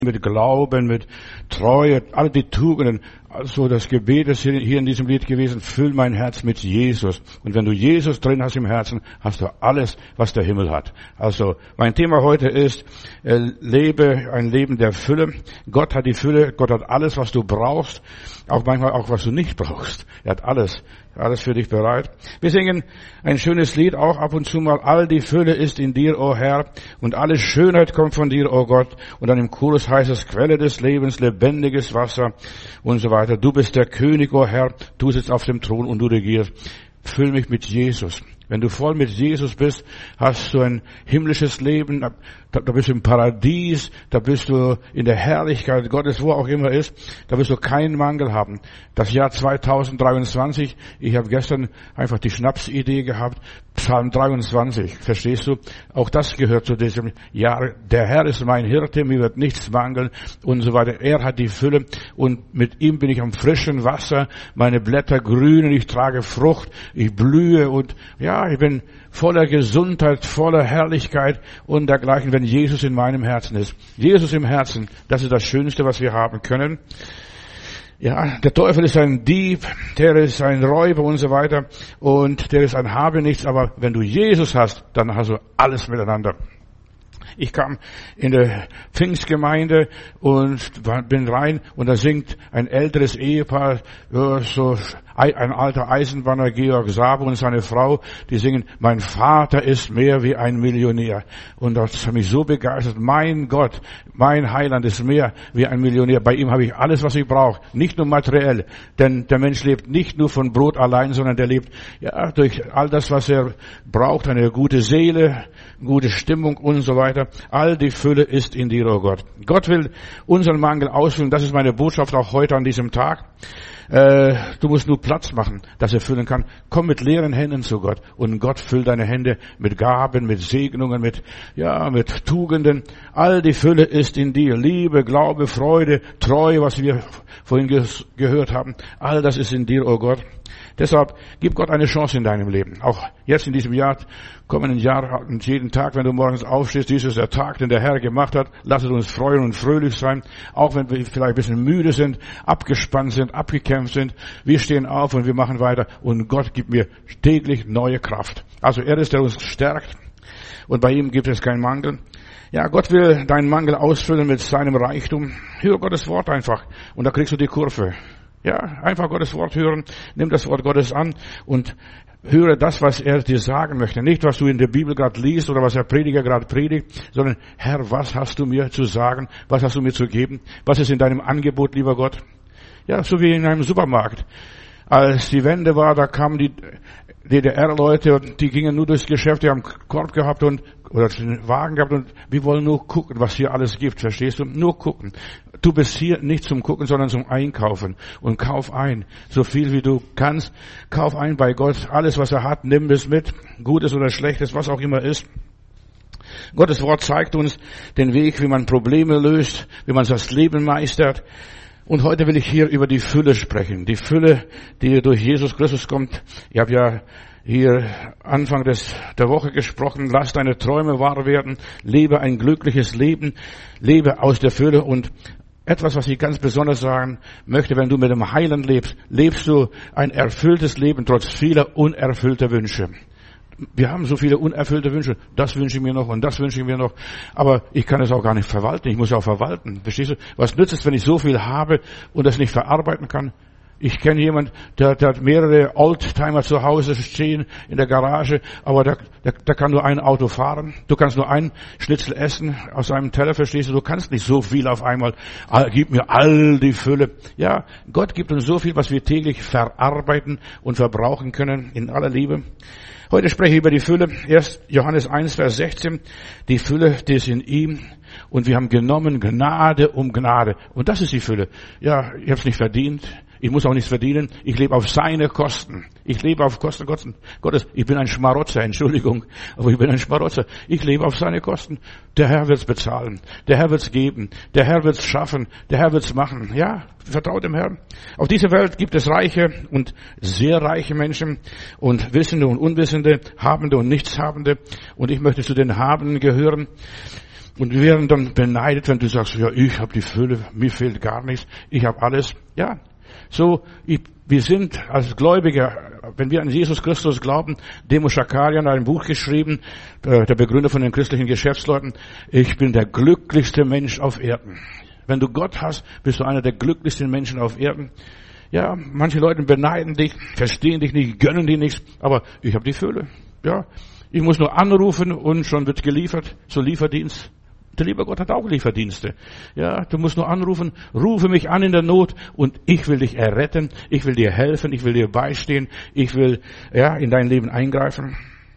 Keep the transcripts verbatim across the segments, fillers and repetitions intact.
mit Glauben, mit Treue, alle die Tugenden. Also das Gebet ist hier in diesem Lied gewesen, füll mein Herz mit Jesus. Und wenn du Jesus drin hast im Herzen, hast du alles, was der Himmel hat. Also mein Thema heute ist, äh, lebe ein Leben der Fülle. Gott hat die Fülle, Gott hat alles, was du brauchst, auch manchmal auch, was du nicht brauchst. Er hat alles, alles für dich bereit. Wir singen ein schönes Lied auch ab und zu mal, all die Fülle ist in dir, o Herr, und alle Schönheit kommt von dir, o Gott. Und dann im Chorus heißt es, Quelle des Lebens, lebendiges Wasser und so weiter. Du bist der König, o Herr, du sitzt auf dem Thron und du regierst. Füll mich mit Jesus. Wenn du voll mit Jesus bist, hast du ein himmlisches Leben, da, da bist du im Paradies, da bist du in der Herrlichkeit Gottes, wo auch immer ist, da wirst du keinen Mangel haben. Das Jahr zweitausenddreiundzwanzig, ich habe gestern einfach die Schnapsidee gehabt, Psalm dreiundzwanzig, verstehst du? Auch das gehört zu diesem Jahr. Der Herr ist mein Hirte, mir wird nichts mangeln und so weiter. Er hat die Fülle und mit ihm bin ich am frischen Wasser, meine Blätter grünen, ich trage Frucht, ich blühe und ja, ich bin voller Gesundheit, voller Herrlichkeit und dergleichen, wenn Jesus in meinem Herzen ist. Jesus im Herzen, das ist das Schönste, was wir haben können. Ja, der Teufel ist ein Dieb, der ist ein Räuber und so weiter und der ist ein Habenichts, aber wenn du Jesus hast, dann hast du alles miteinander. Ich kam in der Pfingstgemeinde und bin rein und da singt ein älteres Ehepaar, so ein alter Eisenbahner, Georg Sabo und seine Frau, die singen, mein Vater ist mehr wie ein Millionär. Und das hat mich so begeistert. Mein Gott, mein Heiland ist mehr wie ein Millionär. Bei ihm habe ich alles, was ich brauche. Nicht nur materiell, denn der Mensch lebt nicht nur von Brot allein, sondern der lebt ja durch all das, was er braucht, eine gute Seele, gute Stimmung und so weiter. All die Fülle ist in dir, oh Gott. Gott will unseren Mangel ausfüllen. Das ist meine Botschaft auch heute an diesem Tag. Äh, du musst nur Platz machen, dass er füllen kann. Komm mit leeren Händen zu Gott und Gott füllt deine Hände mit Gaben, mit Segnungen, mit ja, mit Tugenden. All die Fülle ist in dir. Liebe, Glaube, Freude, Treue, was wir vorhin ge- gehört haben. All das ist in dir, oh Gott. Deshalb gib Gott eine Chance in deinem Leben. Auch jetzt in diesem Jahr, kommenden Jahr und jeden Tag, wenn du morgens aufstehst, dies ist der Tag, den der Herr gemacht hat. Lass es uns freuen und fröhlich sein. Auch wenn wir vielleicht ein bisschen müde sind, abgespannt sind, abgekämpft sind. Wir stehen auf und wir machen weiter. Und Gott gibt mir täglich neue Kraft. Also er ist, der uns stärkt. Und bei ihm gibt es keinen Mangel. Ja, Gott will deinen Mangel ausfüllen mit seinem Reichtum. Hör Gottes Wort einfach. Und da kriegst du die Kurve. Ja, einfach Gottes Wort hören, nimm das Wort Gottes an und höre das, was er dir sagen möchte. Nicht, was du in der Bibel gerade liest oder was der Prediger gerade predigt, sondern, Herr, was hast du mir zu sagen? Was hast du mir zu geben? Was ist in deinem Angebot, lieber Gott? Ja, so wie in einem Supermarkt. Als die Wende war, da kamen die D D R-Leute und die gingen nur durchs Geschäft, die haben einen Korb gehabt und oder einen Wagen gehabt und wir wollen nur gucken, was hier alles gibt, verstehst du? Nur gucken. Du bist hier nicht zum Gucken, sondern zum Einkaufen und kauf ein. So viel wie du kannst, kauf ein bei Gott. Alles, was er hat, nimm es mit. Gutes oder Schlechtes, was auch immer ist. Gottes Wort zeigt uns den Weg, wie man Probleme löst, wie man das Leben meistert. Und heute will ich hier über die Fülle sprechen. Die Fülle, die durch Jesus Christus kommt. Ich habe ja hier Anfang des, der Woche gesprochen. Lass deine Träume wahr werden. Lebe ein glückliches Leben. Lebe aus der Fülle. Und etwas, was ich ganz besonders sagen möchte, wenn du mit dem Heiland lebst, lebst du ein erfülltes Leben trotz vieler unerfüllter Wünsche. Wir haben so viele unerfüllte Wünsche. Das wünsche ich mir noch und das wünsche ich mir noch. Aber ich kann es auch gar nicht verwalten. Ich muss auch verwalten. Verstehst du? Was nützt es, wenn ich so viel habe und das nicht verarbeiten kann? Ich kenne jemand, der, der hat mehrere Oldtimer zu Hause stehen in der Garage, aber der, der, der kann nur ein Auto fahren. Du kannst nur ein Schnitzel essen aus einem Teller, verstehst du? Du kannst nicht so viel auf einmal. Gib mir all die Fülle. Ja, Gott gibt uns so viel, was wir täglich verarbeiten und verbrauchen können in aller Liebe. Heute spreche ich über die Fülle. Erst Johannes eins, Vers sechzehn. Die Fülle, die ist in ihm. Und wir haben genommen Gnade um Gnade. Und das ist die Fülle. Ja, ich habe es nicht verdient. Ich muss auch nichts verdienen. Ich lebe auf seine Kosten. Ich lebe auf Kosten Gottes. Ich bin ein Schmarotzer, Entschuldigung, aber ich bin ein Schmarotzer. Ich lebe auf seine Kosten. Der Herr wird's bezahlen. Der Herr wird's geben. Der Herr wird's schaffen. Der Herr wird's machen. Ja, vertraut dem Herrn. Auf dieser Welt gibt es reiche und sehr reiche Menschen und Wissende und Unwissende, Habende und Nichtshabende. Und ich möchte zu den Habenden gehören. Und wir werden dann beneidet, wenn du sagst, ja, ich habe die Fülle, mir fehlt gar nichts, ich habe alles. Ja, so, ich, wir sind als Gläubiger, wenn wir an Jesus Christus glauben, Demo Schakarian hat ein Buch geschrieben, der Begründer von den christlichen Geschäftsleuten, ich bin der glücklichste Mensch auf Erden. Wenn du Gott hast, bist du einer der glücklichsten Menschen auf Erden. Ja, manche Leute beneiden dich, verstehen dich nicht, gönnen dir nichts, aber ich habe die Fülle. Ja, ich muss nur anrufen und schon wird geliefert, so Lieferdienst. Der liebe Gott hat auch Lieferdienste. Ja, du musst nur anrufen, rufe mich an in der Not und ich will dich erretten, ich will dir helfen, ich will dir beistehen, ich will, ja, in dein Leben eingreifen.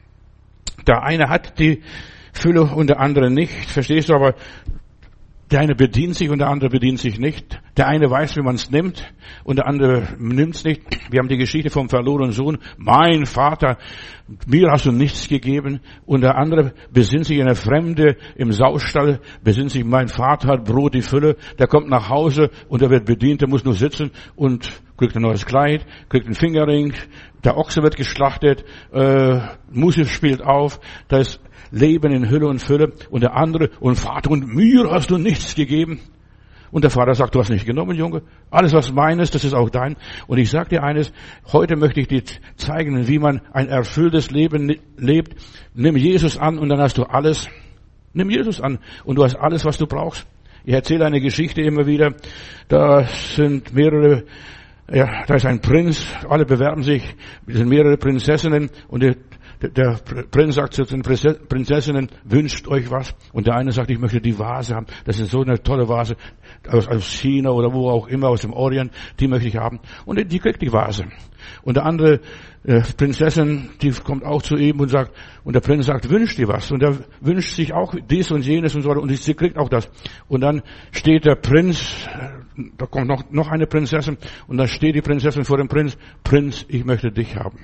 Der eine hat die Fülle und der andere nicht, verstehst du, aber der eine bedient sich und der andere bedient sich nicht. Der eine weiß, wie man es nimmt und der andere nimmt es nicht. Wir haben die Geschichte vom verlorenen Sohn. Mein Vater, mir hast du nichts gegeben. Und der andere besinnt sich in der Fremde im Saustall, besinnt sich, mein Vater hat Brot, die Fülle. Der kommt nach Hause und er wird bedient, der muss nur sitzen und kriegt ein neues Kleid, kriegt einen Fingerring. Der Ochse wird geschlachtet, äh, Musik spielt auf, da ist Leben in Hülle und Fülle. Und der andere, und Vater, und mir hast du nichts gegeben. Und der Vater sagt, du hast nicht genommen, Junge. Alles, was meines, das ist auch dein. Und ich sage dir eines, heute möchte ich dir zeigen, wie man ein erfülltes Leben lebt. Nimm Jesus an und dann hast du alles. Nimm Jesus an und du hast alles, was du brauchst. Ich erzähle eine Geschichte immer wieder. Da sind mehrere, ja, da ist ein Prinz, alle bewerben sich, es sind mehrere Prinzessinnen und die, der Prinz sagt zu den Prinzessinnen, wünscht euch was. Und der eine sagt, ich möchte die Vase haben. Das ist so eine tolle Vase aus, aus China oder wo auch immer, aus dem Orient. Die möchte ich haben. Und die kriegt die Vase. Und der andere äh, Prinzessin, die kommt auch zu ihm und sagt, und der Prinz sagt, wünscht dir was. Und er wünscht sich auch dies und jenes und so weiter. Und sie kriegt auch das. Und dann steht der Prinz, da kommt noch, noch eine Prinzessin. Und dann steht die Prinzessin vor dem Prinz. Prinz, ich möchte dich haben.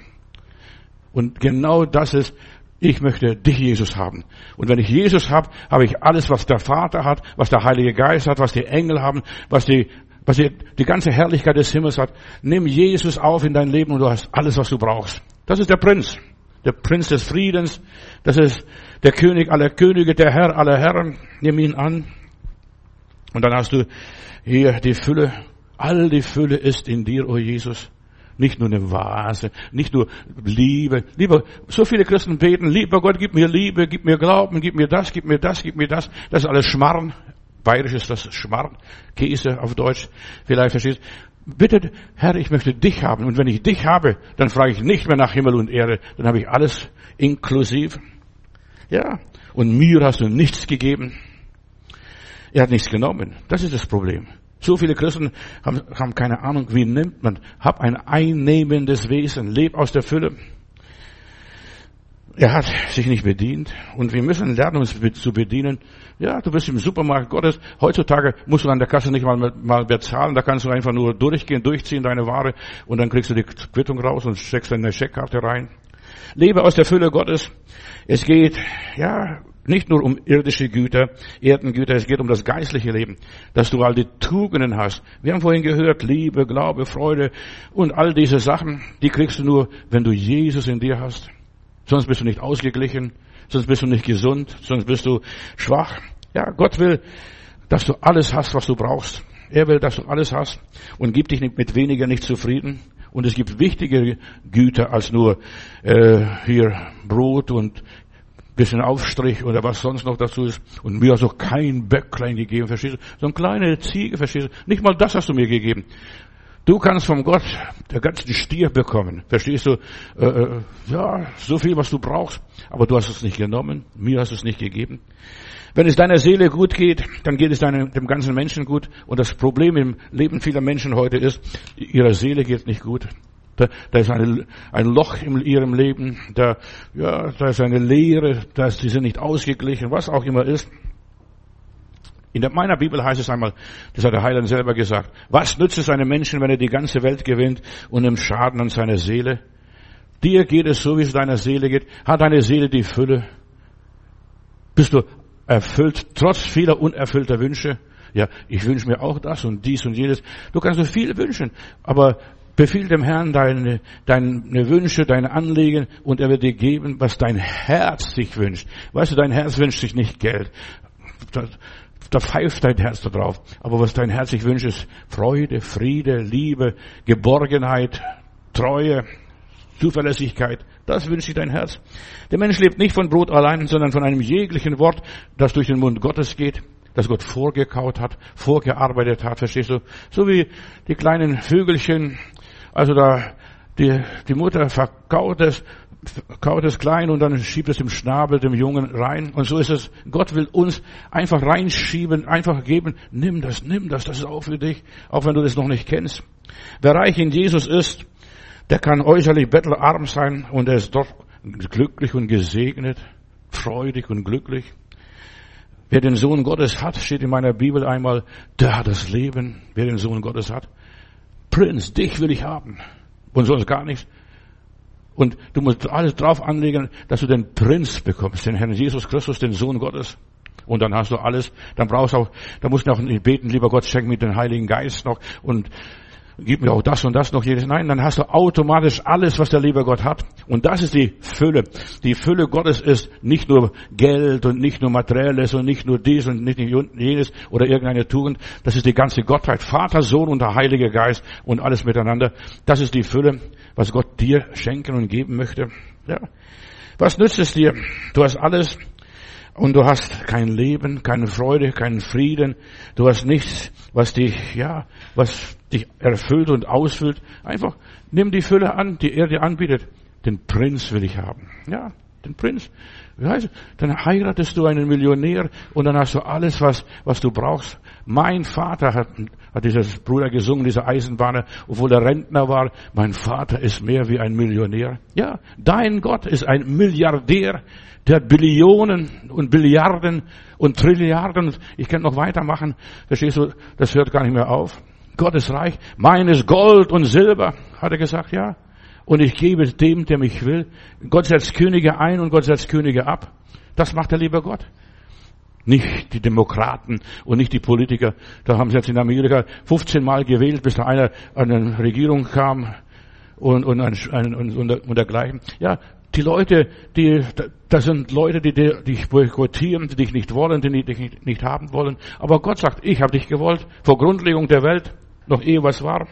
Und genau das ist, ich möchte dich, Jesus, haben. Und wenn ich Jesus habe, habe ich alles, was der Vater hat, was der Heilige Geist hat, was die Engel haben, was die, was die, die ganze Herrlichkeit des Himmels hat. Nimm Jesus auf in dein Leben und du hast alles, was du brauchst. Das ist der Prinz. Der Prinz des Friedens. Das ist der König aller Könige, der Herr aller Herren. Nimm ihn an. Und dann hast du hier die Fülle. All die Fülle ist in dir, o Jesus. Nicht nur eine Vase, nicht nur Liebe. Lieber, so viele Christen beten, lieber Gott, gib mir Liebe, gib mir Glauben, gib mir das, gib mir das, gib mir das. Das ist alles Schmarrn. Bayerisch ist das Schmarrn. Käse auf Deutsch. Vielleicht verstehst du. Bitte, Herr, ich möchte dich haben. Und wenn ich dich habe, dann frage ich nicht mehr nach Himmel und Erde. Dann habe ich alles inklusiv. Ja. Und mir hast du nichts gegeben. Er hat nichts genommen. Das ist das Problem. So viele Christen haben, haben keine Ahnung, wie nimmt man. Hab ein einnehmendes Wesen, leb aus der Fülle. Er hat sich nicht bedient und wir müssen lernen, uns zu bedienen. Ja, du bist im Supermarkt Gottes. Heutzutage musst du an der Kasse nicht mal, mal bezahlen. Da kannst du einfach nur durchgehen, durchziehen deine Ware und dann kriegst du die Quittung raus und steckst deine Scheckkarte rein. Lebe aus der Fülle Gottes. Es geht, ja, nicht nur um irdische Güter, Erdengüter, es geht um das geistliche Leben, dass du all die Tugenden hast. Wir haben vorhin gehört, Liebe, Glaube, Freude und all diese Sachen, die kriegst du nur, wenn du Jesus in dir hast. Sonst bist du nicht ausgeglichen, sonst bist du nicht gesund, sonst bist du schwach. Ja, Gott will, dass du alles hast, was du brauchst. Er will, dass du alles hast und gibt dich mit weniger nicht zufrieden. Und es gibt wichtige Güter als nur äh, hier Brot und bisschen Aufstrich oder was sonst noch dazu ist. Und mir hast du kein Böcklein gegeben, verstehst du? So eine kleine Ziege, verstehst du? Nicht mal das hast du mir gegeben. Du kannst vom Gott der ganzen Stier bekommen, verstehst du? Äh, äh, ja, so viel, was du brauchst. Aber du hast es nicht genommen, mir hast du es nicht gegeben. Wenn es deiner Seele gut geht, dann geht es deinem, dem ganzen Menschen gut. Und das Problem im Leben vieler Menschen heute ist, ihrer Seele geht nicht gut. Da, da ist eine, ein Loch in ihrem Leben, da, ja, da ist eine Leere, da ist, die sind nicht ausgeglichen, was auch immer ist. In der, meiner Bibel heißt es einmal, das hat der Heiland selber gesagt, was nützt es einem Menschen, wenn er die ganze Welt gewinnt und nimmt Schaden an seiner Seele? Dir geht es so, wie es deiner Seele geht. Hat deine Seele die Fülle? Bist du erfüllt, trotz vieler unerfüllter Wünsche? Ja, ich wünsche mir auch das und dies und jenes. Du kannst so viel wünschen, aber befiehl dem Herrn deine, deine Wünsche, deine Anliegen und er wird dir geben, was dein Herz sich wünscht. Weißt du, dein Herz wünscht sich nicht Geld. da, da pfeift dein Herz da drauf. Aber was dein Herz sich wünscht, ist Freude, Friede, Liebe, Geborgenheit, Treue, Zuverlässigkeit. Das wünscht sich dein Herz. Der Mensch lebt nicht von Brot allein, sondern von einem jeglichen Wort, das durch den Mund Gottes geht, das Gott vorgekaut hat, vorgearbeitet hat, verstehst du? So wie die kleinen Vögelchen, also da, die, die Mutter verkaut es, kaut es klein und dann schiebt es im Schnabel dem Jungen rein. Und so ist es. Gott will uns einfach reinschieben, einfach geben. Nimm das, nimm das, das ist auch für dich, auch wenn du das noch nicht kennst. Wer reich in Jesus ist, der kann äußerlich bettelarm sein und er ist doch glücklich und gesegnet, freudig und glücklich. Wer den Sohn Gottes hat, steht in meiner Bibel einmal, der hat das Leben. Wer den Sohn Gottes hat, Prinz, dich will ich haben und sonst gar nichts. Und du musst alles drauf anlegen, dass du den Prinz bekommst, den Herrn Jesus Christus, den Sohn Gottes. Und dann hast du alles. Dann brauchst du auch, da musst du auch nicht beten, lieber Gott, schenk mir den Heiligen Geist noch und gib mir auch das und das noch jedes. Nein, dann hast du automatisch alles, was der liebe Gott hat. Und das ist die Fülle. Die Fülle Gottes ist nicht nur Geld und nicht nur Materielles und nicht nur dies und nicht jenes oder irgendeine Tugend. Das ist die ganze Gottheit. Vater, Sohn und der Heilige Geist und alles miteinander. Das ist die Fülle, was Gott dir schenken und geben möchte. Ja. Was nützt es dir? Du hast alles. Und du hast kein Leben, keine Freude, keinen Frieden. Du hast nichts, was dich, ja, was dich erfüllt und ausfüllt. Einfach nimm die Fülle an, die er dir anbietet. Den Prinz will ich haben. Ja, den Prinz. Wie heißt es? Dann heiratest du einen Millionär und dann hast du alles, was, was du brauchst. Mein Vater hat, hat dieser Bruder gesungen, dieser Eisenbahner, obwohl er Rentner war. Mein Vater ist mehr wie ein Millionär. Ja, dein Gott ist ein Milliardär. Der hat Billionen und Billiarden und Trilliarden. Ich kann noch weitermachen. Verstehst du? Das hört gar nicht mehr auf. Gott ist reich. Meines Gold und Silber, hat er gesagt, ja. Und ich gebe es dem, der mich will. Gott setzt Könige ein und Gott setzt Könige ab. Das macht der liebe Gott. Nicht die Demokraten und nicht die Politiker. Da haben sie jetzt in Amerika fünfzehn Mal gewählt, bis da einer an eine Regierung kam und, und, und, und, und dergleichen. Ja, die Leute, die, das sind Leute, die dich boykottieren, die dich nicht wollen, die dich nicht, nicht haben wollen. Aber Gott sagt, ich habe dich gewollt, vor Grundlegung der Welt, noch ehe was war.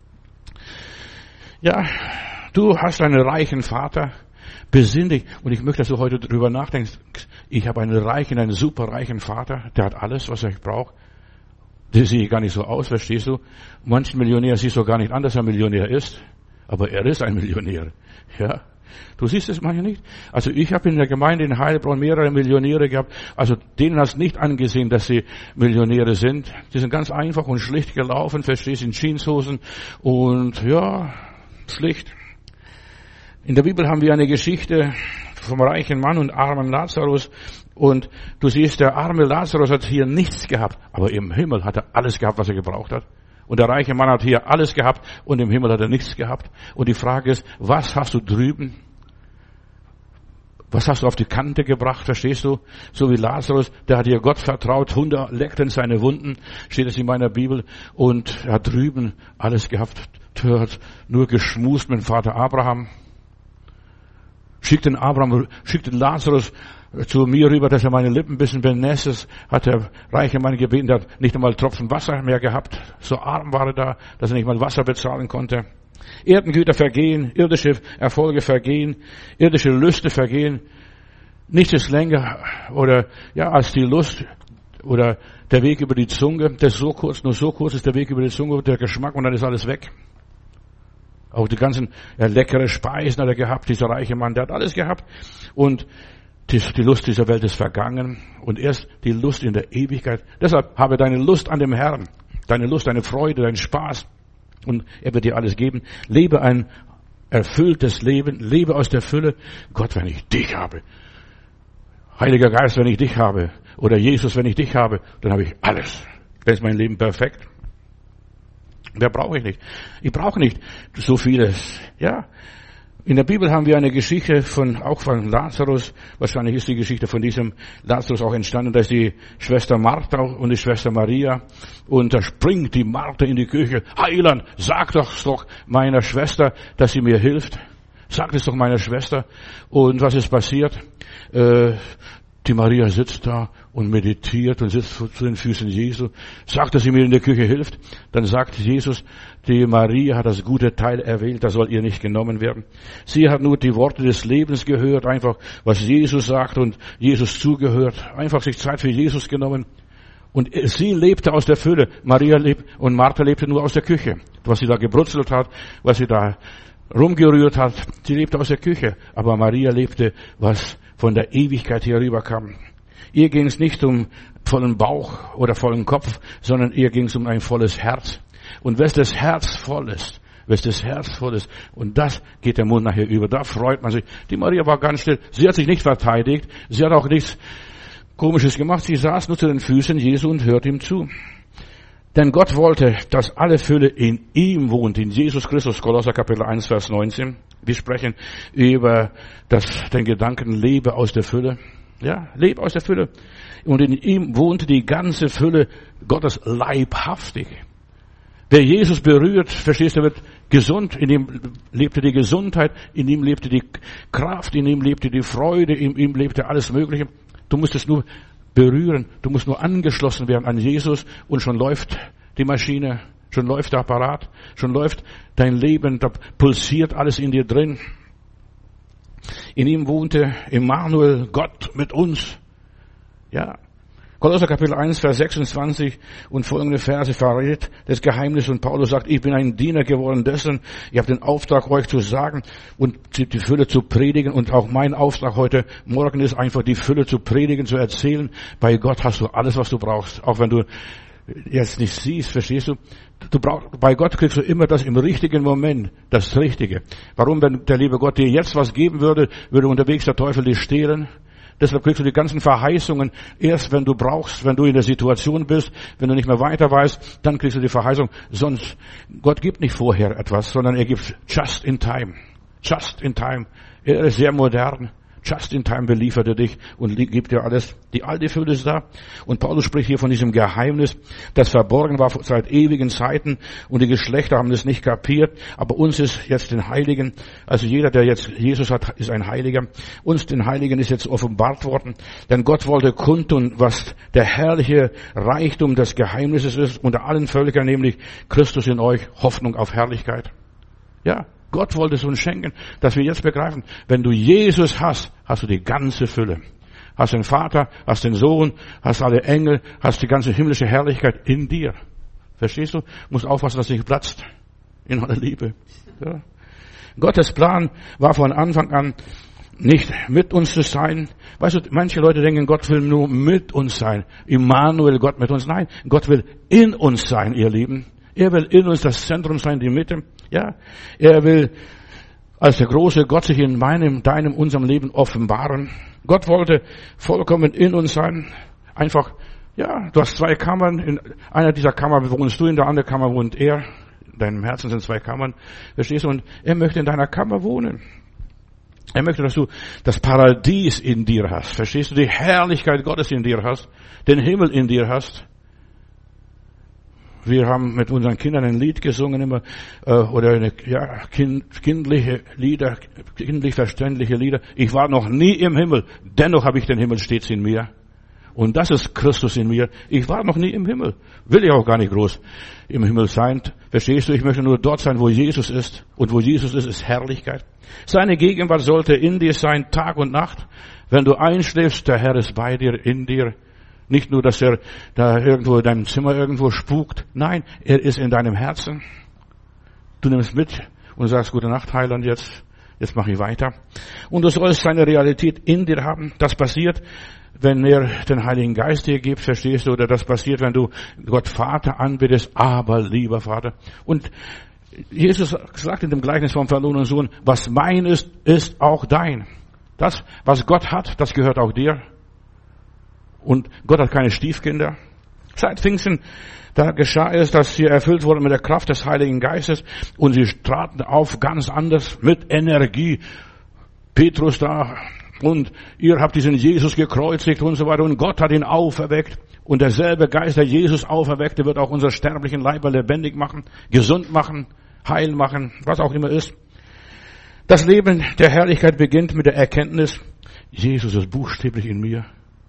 Ja, du hast einen reichen Vater, besinn dich. Und ich möchte, dass du heute darüber nachdenkst. Ich habe einen reichen, einen superreichen Vater, der hat alles, was ich brauche. Der sieht gar nicht so aus, verstehst du? Manchen Millionär siehst du gar nicht an, dass er Millionär ist. Aber er ist ein Millionär. Ja. Du siehst es manchmal nicht. Also ich habe in der Gemeinde in Heilbronn mehrere Millionäre gehabt. Also denen hast nicht angesehen, dass sie Millionäre sind. Die sind ganz einfach und schlicht gelaufen, verstehst du, in Jeanshosen und ja, schlicht. In der Bibel haben wir eine Geschichte vom reichen Mann und armen Lazarus. Und du siehst, der arme Lazarus hat hier nichts gehabt, aber im Himmel hat er alles gehabt, was er gebraucht hat. Und der reiche Mann hat hier alles gehabt und im Himmel hat er nichts gehabt. Und die Frage ist, was hast du drüben? Was hast du auf die Kante gebracht, verstehst du? So wie Lazarus, der hat hier Gott vertraut, Hunde leckten seine Wunden, steht es in meiner Bibel. Und er hat drüben alles gehabt. Er hat nur geschmust mit dem Vater Abraham. Schickt den Abraham, schickt den Lazarus zu mir rüber, dass er meine Lippen ein bisschen benässt. Hat der reiche Mann gebeten, der hat nicht einmal Tropfen Wasser mehr gehabt. So arm war er da, dass er nicht mal Wasser bezahlen konnte. Erdengüter vergehen, irdische Erfolge vergehen, irdische Lüste vergehen. Nichts ist länger oder ja als die Lust oder der Weg über die Zunge. Das ist so kurz, nur so kurz ist der Weg über die Zunge, der Geschmack und dann ist alles weg. Auch die ganzen ja, leckere Speisen hat er gehabt, dieser reiche Mann, der hat alles gehabt. Und die, die Lust dieser Welt ist vergangen und erst die Lust in der Ewigkeit. Deshalb habe deine Lust an dem Herrn, deine Lust, deine Freude, dein Spaß und er wird dir alles geben. Lebe ein erfülltes Leben, lebe aus der Fülle. Gott, wenn ich dich habe, Heiliger Geist, wenn ich dich habe oder Jesus, wenn ich dich habe, dann habe ich alles. Dann ist mein Leben perfekt. Mehr brauche ich nicht. Ich brauche nicht so vieles. Ja. In der Bibel haben wir eine Geschichte von, auch von Lazarus. Wahrscheinlich ist die Geschichte von diesem Lazarus auch entstanden. Da ist die Schwester Martha und die Schwester Maria. Und da springt die Martha in die Küche. Heiland, sag doch doch meiner Schwester, dass sie mir hilft. Sag es doch meiner Schwester. Und was ist passiert? Äh, Die Maria sitzt da und meditiert und sitzt zu den Füßen Jesu. Sagt, dass sie mir in der Küche hilft. Dann sagt Jesus, die Maria hat das gute Teil erwählt, das soll ihr nicht genommen werden. Sie hat nur die Worte des Lebens gehört, einfach was Jesus sagt und Jesus zugehört. Einfach sich Zeit für Jesus genommen. Und sie lebte aus der Fülle. Maria lebt und Martha lebte nur aus der Küche. Was sie da gebrutzelt hat, was sie da rumgerührt hat, sie lebte aus der Küche. Aber Maria lebte, was von der Ewigkeit her rüberkam. Ihr ging es nicht um vollen Bauch oder vollen Kopf, sondern ihr ging es um ein volles Herz. Und wenn das Herz voll ist, wenn das Herz voll ist, und das geht der Mund nachher über, da freut man sich. Die Maria war ganz still. Sie hat sich nicht verteidigt. Sie hat auch nichts Komisches gemacht. Sie saß nur zu den Füßen Jesu und hörte ihm zu. Denn Gott wollte, dass alle Fülle in ihm wohnt, in Jesus Christus. Kolosser Kapitel eins, Vers neunzehn. Wir sprechen über das, den Gedanken, lebe aus der Fülle. Ja, lebe aus der Fülle. Und in ihm wohnte die ganze Fülle Gottes leibhaftig. Wer Jesus berührt, verstehst du, wird gesund. In ihm lebte die Gesundheit, in ihm lebte die Kraft, in ihm lebte die Freude, in ihm lebte alles Mögliche. Du musst es nur berühren. Du musst nur angeschlossen werden an Jesus und schon läuft die Maschine, schon läuft der Apparat, schon läuft dein Leben, da pulsiert alles in dir drin. In ihm wohnte Emmanuel, Gott mit uns. Ja. Kolosser Kapitel eins, Vers sechsundzwanzig und folgende Verse verrät das Geheimnis und Paulus sagt, ich bin ein Diener geworden dessen, ich habe den Auftrag euch zu sagen und die Fülle zu predigen und auch mein Auftrag heute Morgen ist einfach die Fülle zu predigen, zu erzählen. Bei Gott hast du alles, was du brauchst, auch wenn du jetzt nicht siehst, verstehst du? Du brauchst, bei Gott kriegst du immer das im richtigen Moment, das Richtige. Warum, wenn der liebe Gott dir jetzt was geben würde, würde unterwegs der Teufel dir stehlen? Deshalb kriegst du die ganzen Verheißungen erst, wenn du brauchst, wenn du in der Situation bist, wenn du nicht mehr weiter weißt, dann kriegst du die Verheißung. Sonst, Gott gibt nicht vorher etwas, sondern er gibt just in time. Just in time. Er ist sehr modern. Just in time beliefert er dich und gibt dir alles. Die alte Fülle ist da. Und Paulus spricht hier von diesem Geheimnis, das verborgen war seit ewigen Zeiten und die Geschlechter haben das nicht kapiert. Aber uns ist jetzt den Heiligen, also jeder, der jetzt Jesus hat, ist ein Heiliger. Uns den Heiligen ist jetzt offenbart worden. Denn Gott wollte kundtun, was der herrliche Reichtum des Geheimnisses ist unter allen Völkern, nämlich Christus in euch, Hoffnung auf Herrlichkeit. Ja. Gott wollte es uns schenken, dass wir jetzt begreifen, wenn du Jesus hast, hast du die ganze Fülle. Hast den Vater, hast den Sohn, hast alle Engel, hast die ganze himmlische Herrlichkeit in dir. Verstehst du? Musst aufpassen, dass es nicht platzt. In aller Liebe. Ja. Gottes Plan war von Anfang an nicht mit uns zu sein. Weißt du, manche Leute denken, Gott will nur mit uns sein. Immanuel, Gott mit uns. Nein, Gott will in uns sein, ihr Lieben. Er will in uns das Zentrum sein, die Mitte. Ja, er will als der große Gott sich in meinem, deinem, unserem Leben offenbaren. Gott wollte vollkommen in uns sein. Einfach, ja, du hast zwei Kammern. In einer dieser Kammern wohnst du, in der anderen Kammer wohnt er. In deinem Herzen sind zwei Kammern. Verstehst du? Und er möchte in deiner Kammer wohnen. Er möchte, dass du das Paradies in dir hast. Verstehst du? Die Herrlichkeit Gottes in dir hast. Den Himmel in dir hast. Wir haben mit unseren Kindern ein Lied gesungen immer, äh, oder eine, ja, kind, kindliche Lieder, kindlich verständliche Lieder. Ich war noch nie im Himmel, dennoch habe ich den Himmel stets in mir. Und das ist Christus in mir. Ich war noch nie im Himmel. Will ich auch gar nicht groß im Himmel sein. Verstehst du? Ich möchte nur dort sein, wo Jesus ist. Und wo Jesus ist, ist Herrlichkeit. Seine Gegenwart sollte in dir sein, Tag und Nacht. Wenn du einschläfst, der Herr ist bei dir, in dir. Nicht nur, dass er da irgendwo in deinem Zimmer irgendwo spukt. Nein, er ist in deinem Herzen. Du nimmst mit und sagst, gute Nacht, Heiland, jetzt, jetzt mache ich weiter. Und du sollst seine Realität in dir haben. Das passiert, wenn er den Heiligen Geist dir gibt, verstehst du? Oder das passiert, wenn du Gott Vater anbetest, aber lieber Vater. Und Jesus sagt in dem Gleichnis vom verlorenen Sohn, was mein ist, ist auch dein. Das, was Gott hat, das gehört auch dir. Und Gott hat keine Stiefkinder. Seit Pfingsten, da geschah es, dass sie erfüllt wurden mit der Kraft des Heiligen Geistes und sie traten auf ganz anders mit Energie. Petrus da und ihr habt diesen Jesus gekreuzigt und so weiter und Gott hat ihn auferweckt und derselbe Geist, der Jesus auferweckte, wird auch unser sterblichen Leiber lebendig machen, gesund machen, heil machen, was auch immer ist. Das Leben der Herrlichkeit beginnt mit der Erkenntnis, Jesus ist buchstäblich in mir.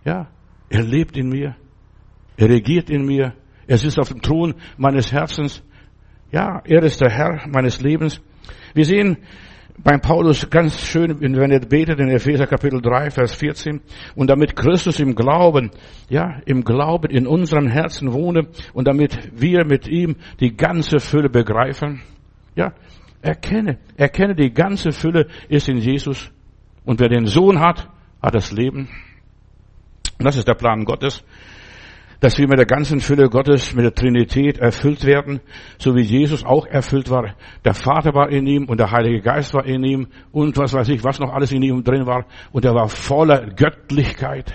Ja, er lebt in mir. Er regiert in mir. Er sitzt auf dem Thron meines Herzens. Ja, er ist der Herr meines Lebens. Wir sehen beim Paulus ganz schön, wenn er betet in Epheser Kapitel drei, Vers vierzehn, und damit Christus im Glauben, ja, im Glauben in unserem Herzen wohne und damit wir mit ihm die ganze Fülle begreifen. Ja, erkenne, erkenne, die ganze Fülle ist in Jesus. Und wer den Sohn hat, hat das Leben. Und das ist der Plan Gottes, dass wir mit der ganzen Fülle Gottes, mit der Trinität erfüllt werden, so wie Jesus auch erfüllt war. Der Vater war in ihm und der Heilige Geist war in ihm und was weiß ich, was noch alles in ihm drin war. Und er war voller Göttlichkeit.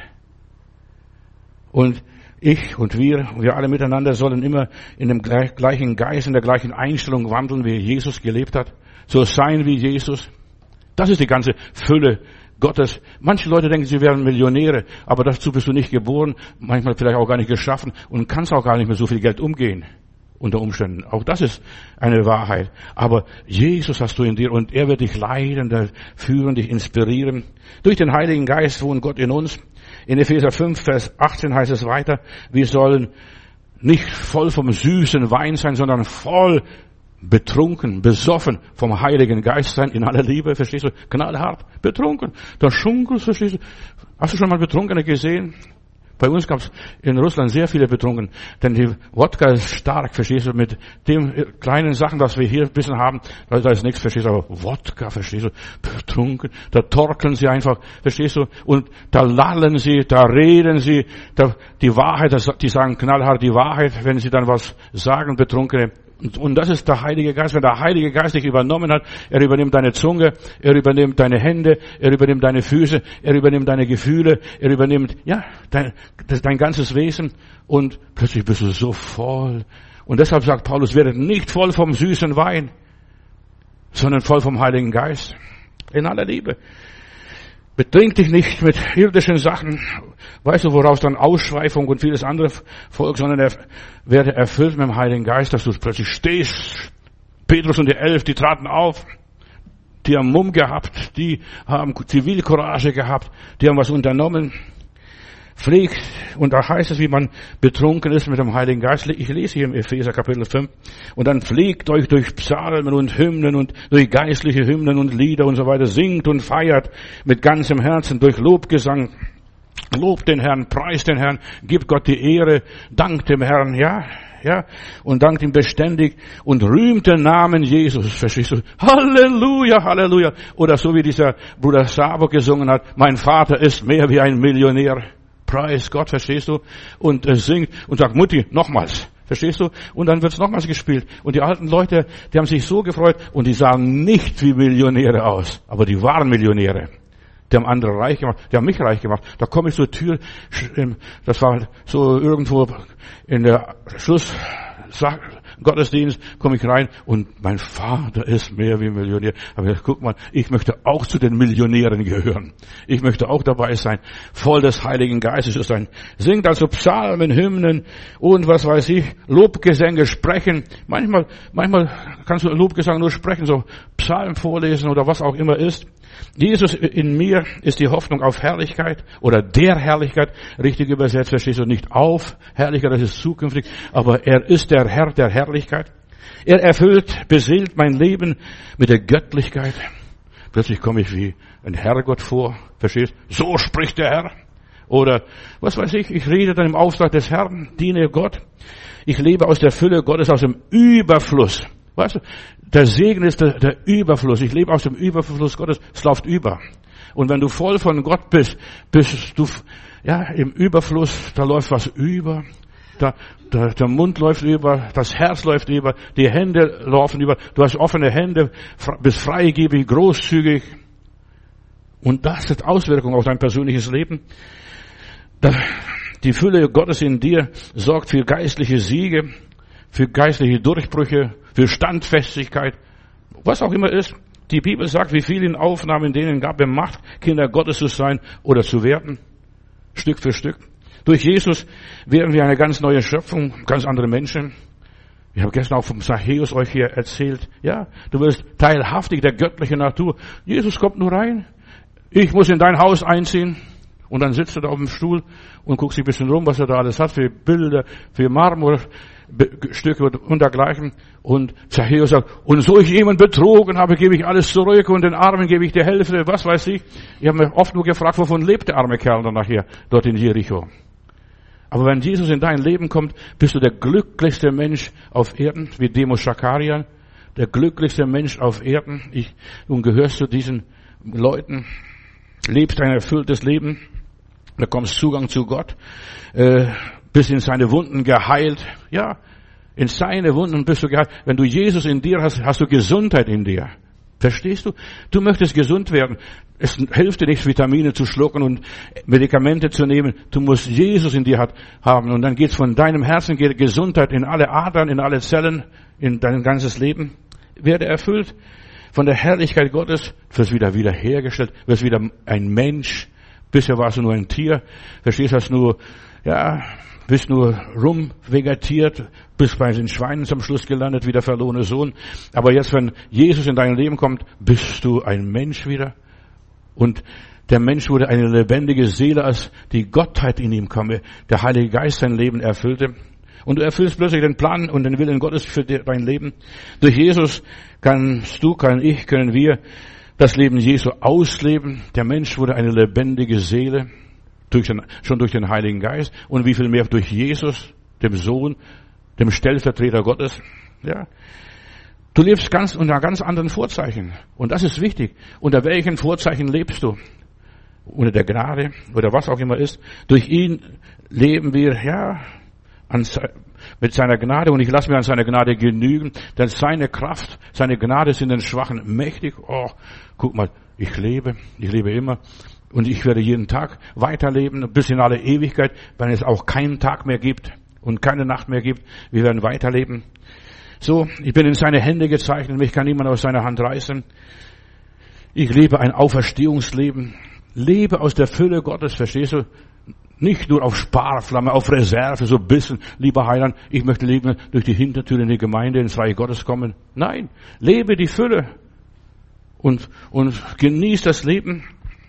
Und ich und wir, wir alle miteinander sollen immer in dem gleichen Geist, in der gleichen Einstellung wandeln, wie Jesus gelebt hat. So sein wie Jesus. Das ist die ganze Fülle Gottes. Manche Leute denken, sie wären Millionäre, aber dazu bist du nicht geboren, manchmal vielleicht auch gar nicht geschaffen und kannst auch gar nicht mit so viel Geld umgehen. Unter Umständen. Auch das ist eine Wahrheit. Aber Jesus hast du in dir und er wird dich leiten, führen, dich inspirieren. Durch den Heiligen Geist wohnt Gott in uns. In Epheser fünf, Vers achtzehn heißt es weiter, wir sollen nicht voll vom süßen Wein sein, sondern voll betrunken, besoffen vom Heiligen Geist sein, in aller Liebe, verstehst du? Knallhart, betrunken. Da schunkelst, verstehst du? Hast du schon mal Betrunkene gesehen? Bei uns gab es in Russland sehr viele Betrunken, denn die Wodka ist stark, verstehst du? Mit den kleinen Sachen, was wir hier ein bisschen haben, da ist nichts, verstehst du? Aber Wodka, verstehst du? Betrunken, da torkeln sie einfach, verstehst du? Und da lallen sie, da reden sie, da, die Wahrheit, die sagen knallhart die Wahrheit, wenn sie dann was sagen, Betrunkene. Und das ist der Heilige Geist. Wenn der Heilige Geist dich übernommen hat, er übernimmt deine Zunge, er übernimmt deine Hände, er übernimmt deine Füße, er übernimmt deine Gefühle, er übernimmt, ja, dein, dein ganzes Wesen. Und plötzlich bist du so voll. Und deshalb sagt Paulus, werdet nicht voll vom süßen Wein, sondern voll vom Heiligen Geist. In aller Liebe. Betrink dich nicht mit irdischen Sachen, weißt du, woraus dann Ausschweifung und vieles andere folgt, sondern er werde erfüllt mit dem Heiligen Geist, dass du plötzlich stehst. Petrus und die Elf, die traten auf, die haben Mumm gehabt, die haben Zivilcourage gehabt, die haben was unternommen. Pflegt, und da heißt es, wie man betrunken ist mit dem Heiligen Geist. Ich lese hier im Epheser Kapitel fünf. Und dann pflegt euch durch Psalmen und Hymnen und durch geistliche Hymnen und Lieder und so weiter. Singt und feiert mit ganzem Herzen durch Lobgesang. Lobt den Herrn, preist den Herrn, gibt Gott die Ehre, dankt dem Herrn, ja, ja, und dankt ihm beständig und rühmt den Namen Jesus. Verstehst du? Halleluja, Halleluja. Oder so wie dieser Bruder Sabo gesungen hat, mein Vater ist mehr wie ein Millionär. Preis Gott, verstehst du? Und äh, singt und sagt, Mutti, nochmals. Verstehst du? Und dann wird's nochmals gespielt. Und die alten Leute, die haben sich so gefreut und die sahen nicht wie Millionäre aus. Aber die waren Millionäre. Die haben andere reich gemacht. Die haben mich reich gemacht. Da komme ich zur Tür. Das war so irgendwo in der Schluss. Gottesdienst, komme ich rein und mein Vater ist mehr wie Millionär. Aber jetzt guck mal, ich möchte auch zu den Millionären gehören. Ich möchte auch dabei sein, voll des Heiligen Geistes zu sein. Singt also Psalmen, Hymnen und was weiß ich, Lobgesänge sprechen. Manchmal, manchmal kannst du Lobgesang nur sprechen, so Psalmen vorlesen oder was auch immer ist. Jesus in mir ist die Hoffnung auf Herrlichkeit oder der Herrlichkeit, richtig übersetzt, verstehst du, nicht auf Herrlichkeit, das ist zukünftig, aber er ist der Herr der Herrlichkeit. Er erfüllt, beseelt mein Leben mit der Göttlichkeit. Plötzlich komme ich wie ein Herrgott vor, verstehst du? So spricht der Herr. Oder, was weiß ich, ich rede dann im Auftrag des Herrn, diene Gott. Ich lebe aus der Fülle Gottes, aus dem Überfluss. Weißt du, der Segen ist der, der Überfluss. Ich lebe aus dem Überfluss Gottes. Es läuft über. Und wenn du voll von Gott bist, bist du, ja, im Überfluss, da läuft was über. Da, da, der Mund läuft über, das Herz läuft über, die Hände laufen über. Du hast offene Hände, bist freigebig, großzügig. Und das hat Auswirkungen auf dein persönliches Leben. Die Fülle Gottes in dir sorgt für geistliche Siege, für geistliche Durchbrüche, für Standfestigkeit, was auch immer ist. Die Bibel sagt, wie viel in Aufnahmen denen gab, Macht, Kinder Gottes zu sein oder zu werden, Stück für Stück. Durch Jesus werden wir eine ganz neue Schöpfung, ganz andere Menschen. Ich habe gestern auch vom Zachäus euch hier erzählt. Ja, du wirst teilhaftig der göttlichen Natur. Jesus kommt nur rein. Ich muss in dein Haus einziehen. Und dann sitzt er da auf dem Stuhl und guckt sich ein bisschen rum, was er da alles hat für Bilder, für Marmorstücke und dergleichen. Und Zachäus sagt, und so ich jemand betrogen habe, gebe ich alles zurück und den Armen gebe ich die Hälfte, was weiß ich. Ich habe mich oft nur gefragt, wovon lebt der arme Kerl dann nachher dort in Jericho. Aber wenn Jesus in dein Leben kommt, bist du der glücklichste Mensch auf Erden, wie Demos Schakarian, der glücklichste Mensch auf Erden. Ich, und gehörst zu diesen Leuten, lebst ein erfülltes Leben, bekommst Zugang zu Gott, äh, bist in seine Wunden geheilt. Ja, in seine Wunden bist du geheilt. Wenn du Jesus in dir hast, hast du Gesundheit in dir. Verstehst du? Du möchtest gesund werden. Es hilft dir nicht, Vitamine zu schlucken und Medikamente zu nehmen. Du musst Jesus in dir hat, haben. Und dann geht's von deinem Herzen, geht Gesundheit in alle Adern, in alle Zellen, in dein ganzes Leben. Werde erfüllt von der Herrlichkeit Gottes, wirst wieder wiederhergestellt, wirst wieder ein Mensch. Bisher warst du nur ein Tier. Verstehst du, hast nur, ja, bist nur rumvegetiert, bist bei den Schweinen zum Schluss gelandet, wie der verlorene Sohn. Aber jetzt, wenn Jesus in dein Leben kommt, bist du ein Mensch wieder. Und der Mensch wurde eine lebendige Seele, als die Gottheit in ihm kam. Der Heilige Geist sein Leben erfüllte. Und du erfüllst plötzlich den Plan und den Willen Gottes für dein Leben. Durch Jesus kannst du, kann ich, können wir das Leben Jesu ausleben. Der Mensch wurde eine lebendige Seele. Durch den, schon durch den Heiligen Geist und wie viel mehr durch Jesus, dem Sohn, dem Stellvertreter Gottes. Ja, du lebst ganz unter ganz anderen Vorzeichen und das ist wichtig. Unter welchen Vorzeichen lebst du? Unter der Gnade oder was auch immer ist. Durch ihn leben wir ja an, mit seiner Gnade und ich lasse mir an seiner Gnade genügen, denn seine Kraft, seine Gnade sind den Schwachen mächtig. Oh, guck mal, ich lebe, ich lebe immer. Und ich werde jeden Tag weiterleben, bis in alle Ewigkeit, wenn es auch keinen Tag mehr gibt und keine Nacht mehr gibt. Wir werden weiterleben. So, ich bin in seine Hände gezeichnet, mich kann niemand aus seiner Hand reißen. Ich lebe ein Auferstehungsleben, lebe aus der Fülle Gottes, verstehst du? Nicht nur auf Sparflamme, auf Reserve, so ein bisschen, lieber Heiland, ich möchte leben durch die Hintertür in die Gemeinde, ins Reich Gottes kommen. Nein, lebe die Fülle und, und genieß das Leben.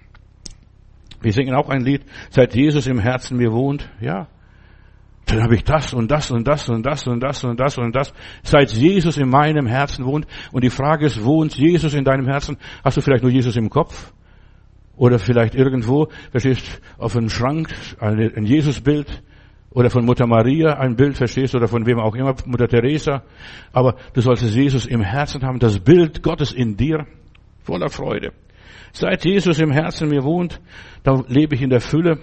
Wir singen auch ein Lied, seit Jesus im Herzen mir wohnt. Ja, dann habe ich das und das und das und das und das und das und das. Seit Jesus in meinem Herzen wohnt. Und die Frage ist, wohnt Jesus in deinem Herzen? Hast du vielleicht nur Jesus im Kopf? Oder vielleicht irgendwo, verstehst, auf einem Schrank ein Jesusbild? Oder von Mutter Maria ein Bild, verstehst du? Oder von wem auch immer, Mutter Teresa. Aber du solltest Jesus im Herzen haben, das Bild Gottes in dir, voller Freude. Seit Jesus im Herzen mir wohnt, da lebe ich in der Fülle,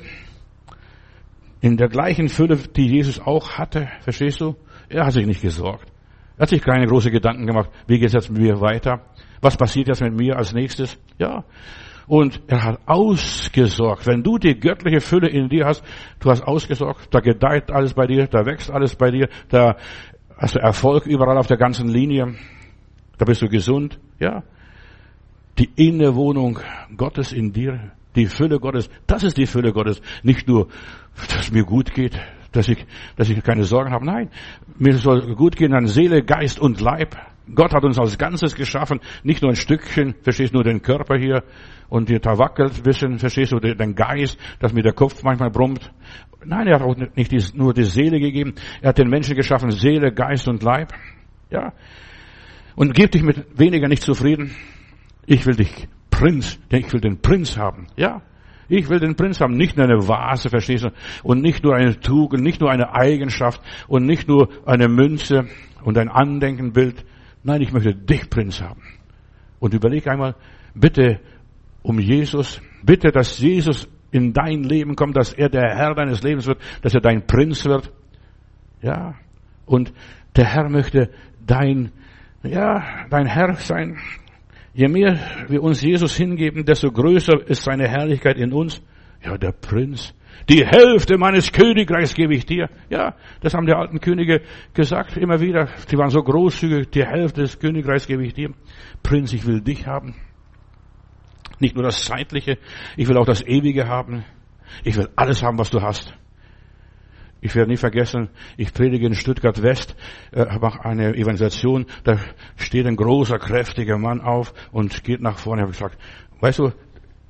in der gleichen Fülle, die Jesus auch hatte, verstehst du? Er hat sich nicht gesorgt. Er hat sich keine großen Gedanken gemacht, wie geht es jetzt mit mir weiter? Was passiert jetzt mit mir als nächstes? Ja. Und er hat ausgesorgt. Wenn du die göttliche Fülle in dir hast, du hast ausgesorgt, da gedeiht alles bei dir, da wächst alles bei dir, da hast du Erfolg überall auf der ganzen Linie, da bist du gesund, ja. Die Innewohnung Gottes in dir, die Fülle Gottes, das ist die Fülle Gottes. Nicht nur, dass es mir gut geht, dass ich, dass ich keine Sorgen habe. Nein, mir soll gut gehen an Seele, Geist und Leib. Gott hat uns als Ganzes geschaffen, nicht nur ein Stückchen, verstehst du, nur den Körper hier und dir da wackelt ein bisschen, verstehst du, den Geist, dass mir der Kopf manchmal brummt. Nein, er hat auch nicht die, nur die Seele gegeben, er hat den Menschen geschaffen, Seele, Geist und Leib. Ja. Und gib dich mit weniger nicht zufrieden. Ich will dich Prinz, ich will den Prinz haben. Ja, ich will den Prinz haben, nicht nur eine Vase, verstehst du? Und nicht nur eine Tugend, nicht nur eine Eigenschaft und nicht nur eine Münze und ein Andenkenbild. Nein, ich möchte dich Prinz haben. Und überleg einmal, bitte um Jesus, bitte, dass Jesus in dein Leben kommt, dass er der Herr deines Lebens wird, dass er dein Prinz wird. Ja, und der Herr möchte dein, ja, dein Herr sein. Je mehr wir uns Jesus hingeben, desto größer ist seine Herrlichkeit in uns. Ja, der Prinz. Die Hälfte meines Königreichs gebe ich dir. Ja, das haben die alten Könige gesagt, immer wieder. Die waren so großzügig. Die Hälfte des Königreichs gebe ich dir. Prinz, ich will dich haben. Nicht nur das Zeitliche, ich will auch das Ewige haben. Ich will alles haben, was du hast. Ich werde nie vergessen, ich predige in Stuttgart West, äh, mache eine Evangelisation, da steht ein großer, kräftiger Mann auf und geht nach vorne. Ich habe gesagt, weißt du, ich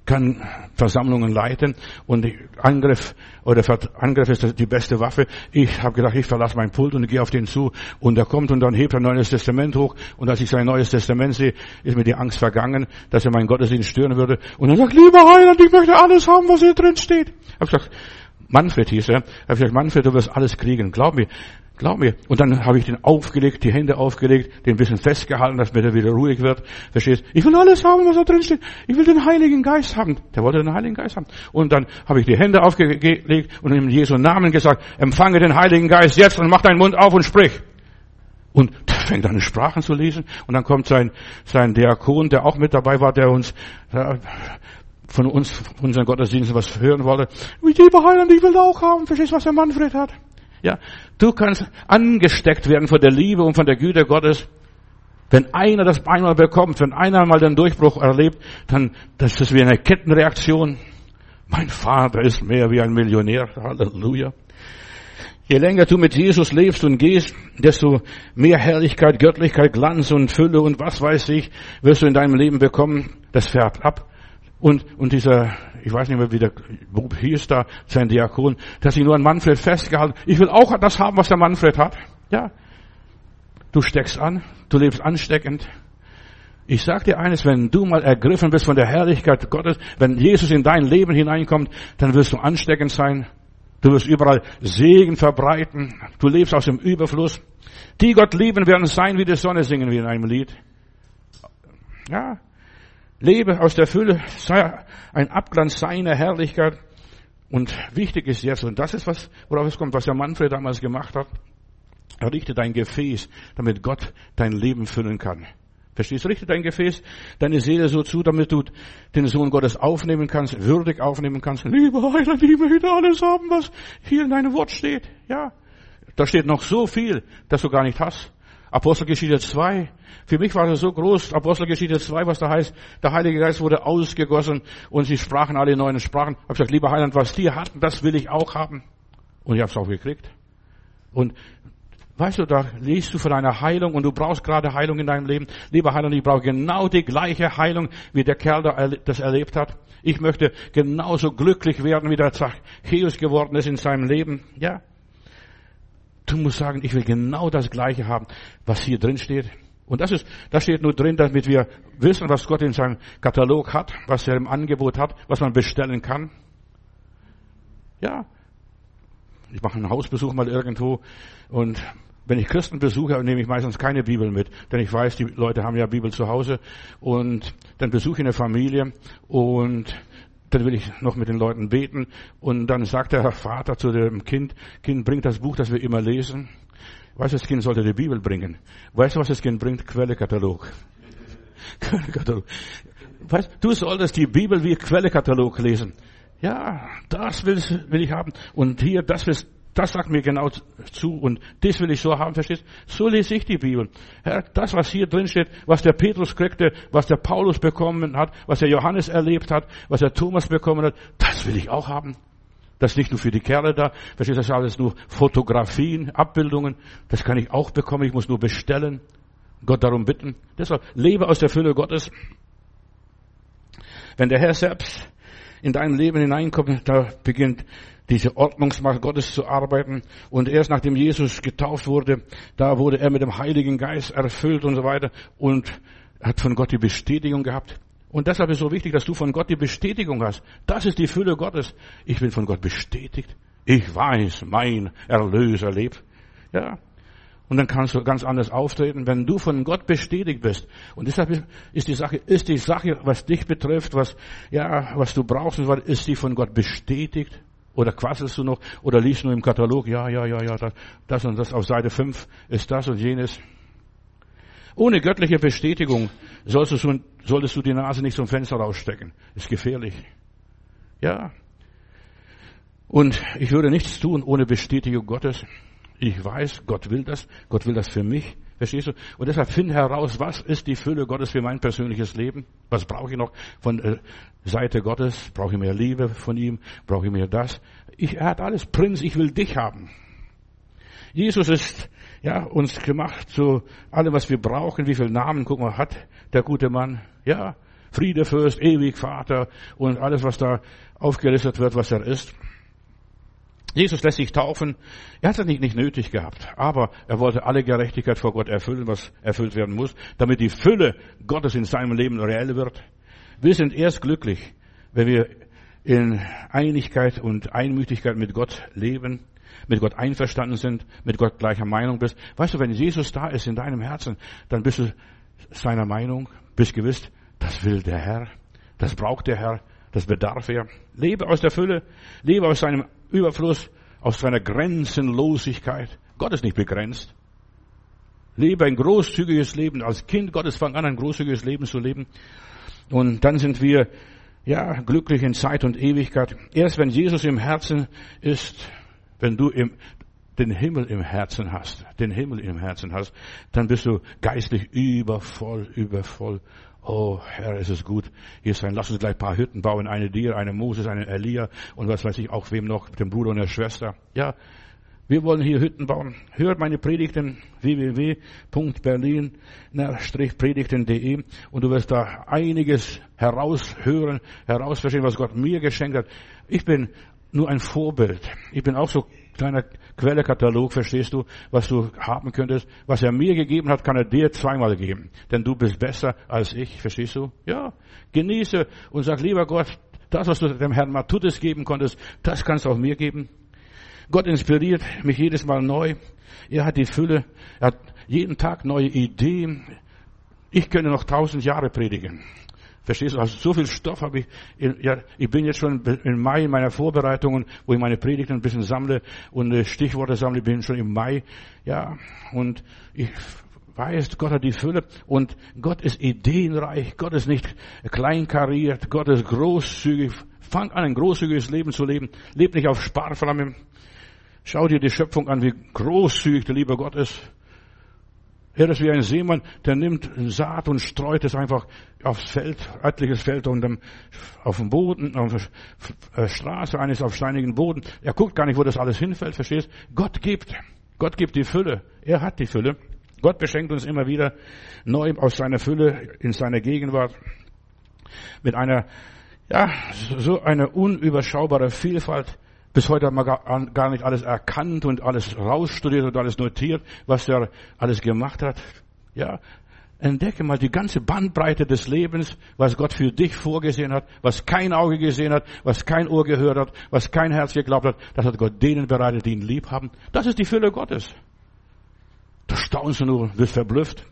kann Versammlungen leiten und Angriff oder Angriff ist die beste Waffe. Ich habe gedacht, ich verlasse mein Pult und gehe auf den zu und er kommt und dann hebt er ein neues Testament hoch und als ich sein neues Testament sehe, ist mir die Angst vergangen, dass er meinen Gottesdienst stören würde und er sagt, lieber Heiland, ich möchte alles haben, was hier drin steht. Ich habe gesagt, Manfred hieß er, ich habe gesagt, Manfred, du wirst alles kriegen, glaub mir. Glaub mir. Und dann habe ich den aufgelegt, die Hände aufgelegt, den ein bisschen festgehalten, dass mir der wieder ruhig wird. Verstehst? Ich will alles haben, was da drin steht. Ich will den Heiligen Geist haben. Der wollte den Heiligen Geist haben. Und dann habe ich die Hände aufgelegt und in Jesu Namen gesagt, empfange den Heiligen Geist jetzt und mach deinen Mund auf und sprich. Und der fängt an, in Sprachen zu lesen. Und dann kommt sein, sein Diakon, der auch mit dabei war, der uns, ja, von uns, von unseren Gottesdiensten was hören wollte. Lieber Heiland, ich will da auch haben. Verstehst du, was der Manfred hat? Ja, du kannst angesteckt werden von der Liebe und von der Güte Gottes. Wenn einer das einmal bekommt, wenn einer mal den Durchbruch erlebt, dann das ist wie eine Kettenreaktion. Mein Vater ist mehr wie ein Millionär. Halleluja. Je länger du mit Jesus lebst und gehst, desto mehr Herrlichkeit, Göttlichkeit, Glanz und Fülle und was weiß ich, wirst du in deinem Leben bekommen. Das fährt ab. Und, und dieser, ich weiß nicht mehr, wie der Bub hieß da, sein Diakon, der hat sich nur an Manfred festgehalten. Ich will auch das haben, was der Manfred hat. Ja. Du steckst an, du lebst ansteckend. Ich sag dir eines, wenn du mal ergriffen bist von der Herrlichkeit Gottes, wenn Jesus in dein Leben hineinkommt, dann wirst du ansteckend sein. Du wirst überall Segen verbreiten. Du lebst aus dem Überfluss. Die Gott lieben werden sein wie die Sonne, singen wir in einem Lied. Ja. Lebe aus der Fülle, sei ein Abglanz seiner Herrlichkeit. Und wichtig ist jetzt, und das ist was, worauf es kommt, was der Manfred damals gemacht hat. Richte dein Gefäß, damit Gott dein Leben füllen kann. Verstehst du? Richte dein Gefäß, deine Seele so zu, damit du den Sohn Gottes aufnehmen kannst, würdig aufnehmen kannst. Lieber Heiland, ich möchte alles haben, was hier in deinem Wort steht. Ja. Da steht noch so viel, das du gar nicht hast. Apostelgeschichte zwei. Für mich war das so groß, Apostelgeschichte zwei, was da heißt, der Heilige Geist wurde ausgegossen und sie sprachen alle in neuen Sprachen. Ich habe gesagt, lieber Heiland, was die hatten, das will ich auch haben. Und ich habe es auch gekriegt. Und weißt du, da liest du von einer Heilung und du brauchst gerade Heilung in deinem Leben. Lieber Heiland, ich brauche genau die gleiche Heilung, wie der Kerl da das erlebt hat. Ich möchte genauso glücklich werden, wie der Zachäus geworden ist in seinem Leben. Ja. Du musst sagen, ich will genau das Gleiche haben, was hier drin steht. Und das ist, das steht nur drin, damit wir wissen, was Gott in seinem Katalog hat, was er im Angebot hat, was man bestellen kann. Ja. Ich mache einen Hausbesuch mal irgendwo und wenn ich Christen besuche, nehme ich meistens keine Bibel mit, denn ich weiß, die Leute haben ja Bibel zu Hause und dann besuche ich eine Familie und dann will ich noch mit den Leuten beten und dann sagt der Vater zu dem Kind, Kind, bringt das Buch, das wir immer lesen. Weißt du, das Kind sollte die Bibel bringen. Weißt du, was das Kind bringt? Quellekatalog. Quellekatalog. Weißt du, solltest die Bibel wie Quellekatalog lesen. Ja, das will, will ich haben und hier, das will, das sagt mir genau zu und das will ich so haben, verstehst? So lese ich die Bibel. Herr, das, was hier drin steht, was der Petrus kriegte, was der Paulus bekommen hat, was der Johannes erlebt hat, was der Thomas bekommen hat, das will ich auch haben. Das ist nicht nur für die Kerle da, verstehst du, das ist alles nur Fotografien, Abbildungen, das kann ich auch bekommen, ich muss nur bestellen, Gott darum bitten. Deshalb, lebe aus der Fülle Gottes. Wenn der Herr selbst in dein Leben hineinkommt, da beginnt diese Ordnungsmacht Gottes zu arbeiten. Und erst nachdem Jesus getauft wurde, da wurde er mit dem Heiligen Geist erfüllt und so weiter und hat von Gott die Bestätigung gehabt. Und deshalb ist es so wichtig, dass du von Gott die Bestätigung hast. Das ist die Fülle Gottes. Ich bin von Gott bestätigt. Ich weiß, mein Erlöser lebt. Ja. Und dann kannst du ganz anders auftreten, wenn du von Gott bestätigt bist. Und deshalb ist die Sache, ist die Sache, was dich betrifft, was, ja, was du brauchst, ist die von Gott bestätigt? Oder quasselst du noch? Oder liest du nur im Katalog? Ja, ja, ja, ja, das, das und das auf Seite fünf ist das und jenes. Ohne göttliche Bestätigung solltest du, solltest du die Nase nicht zum Fenster rausstecken. Ist gefährlich. Ja. Und ich würde nichts tun ohne Bestätigung Gottes. Ich weiß, Gott will das. Gott will das für mich. Verstehst du? Und deshalb finde heraus, was ist die Fülle Gottes für mein persönliches Leben? Was brauche ich noch von äh, Seite Gottes? Brauche ich mehr Liebe von ihm? Brauche ich mehr das? Ich, er hat alles. Prinz, ich will dich haben. Jesus ist, ja, uns gemacht zu allem, was wir brauchen. Wie viele Namen, guck mal, hat der gute Mann? Ja, Friedefürst, ewig Vater und alles, was da aufgelistet wird, was er ist. Jesus lässt sich taufen. Er hat es nicht, nicht nötig gehabt, aber er wollte alle Gerechtigkeit vor Gott erfüllen, was erfüllt werden muss, damit die Fülle Gottes in seinem Leben reell wird. Wir sind erst glücklich, wenn wir in Einigkeit und Einmütigkeit mit Gott leben, mit Gott einverstanden sind, mit Gott gleicher Meinung bist. Weißt du, wenn Jesus da ist in deinem Herzen, dann bist du seiner Meinung, bist gewiss, das will der Herr, das braucht der Herr, das bedarf er. Lebe aus der Fülle, lebe aus seinem Überfluss, aus seiner Grenzenlosigkeit. Gott ist nicht begrenzt. Lebe ein großzügiges Leben. Als Kind Gottes fang an, ein großzügiges Leben zu leben. Und dann sind wir, ja, glücklich in Zeit und Ewigkeit. Erst wenn Jesus im Herzen ist, wenn du im, den Himmel im Herzen hast, den Himmel im Herzen hast, dann bist du geistlich übervoll, übervoll. Oh, Herr, ist es gut, hier sein. Lass uns gleich ein paar Hütten bauen. Eine dir, eine Moses, eine Elia und was weiß ich auch wem noch, dem Bruder und der Schwester. Ja, wir wollen hier Hütten bauen. Hört meine Predigten, w w w punkt berlin predigten punkt de und du wirst da einiges heraushören, herausverstehen, was Gott mir geschenkt hat. Ich bin nur ein Vorbild. Ich bin auch so kleiner Quellekatalog, verstehst du, was du haben könntest. Was er mir gegeben hat, kann er dir zweimal geben. Denn du bist besser als ich, verstehst du? Ja, genieße und sag, lieber Gott, das, was du dem Herrn Matthäus geben konntest, das kannst du auch mir geben. Gott inspiriert mich jedes Mal neu. Er hat die Fülle, er hat jeden Tag neue Ideen. Ich könnte noch tausend Jahre predigen. Verstehst du? Also so viel Stoff habe ich. Ja, ich bin jetzt schon im Mai in meiner Vorbereitungen, wo ich meine Predigten ein bisschen sammle und Stichworte sammle. Ich bin schon im Mai. Ja, und ich weiß, Gott hat die Fülle und Gott ist ideenreich. Gott ist nicht kleinkariert. Gott ist großzügig. Fang an, ein großzügiges Leben zu leben. Leb nicht auf Sparflamme. Schau dir die Schöpfung an, wie großzügig der liebe Gott ist. Er ist wie ein Seemann, der nimmt Saat und streut es einfach aufs Feld, örtliches Feld und dann auf dem Boden, auf der Straße, eines auf steinigen Boden. Er guckt gar nicht, wo das alles hinfällt, verstehst? Gott gibt. Gott gibt die Fülle. Er hat die Fülle. Gott beschenkt uns immer wieder neu aus seiner Fülle in seiner Gegenwart mit einer, ja, so eine unüberschaubare Vielfalt. Bis heute hat man gar nicht alles erkannt und alles rausstudiert und alles notiert, was er alles gemacht hat. Ja, entdecke mal die ganze Bandbreite des Lebens, was Gott für dich vorgesehen hat, was kein Auge gesehen hat, was kein Ohr gehört hat, was kein Herz geglaubt hat. Das hat Gott denen bereitet, die ihn lieb haben. Das ist die Fülle Gottes. Da staunst du nur, wirst verblüfft.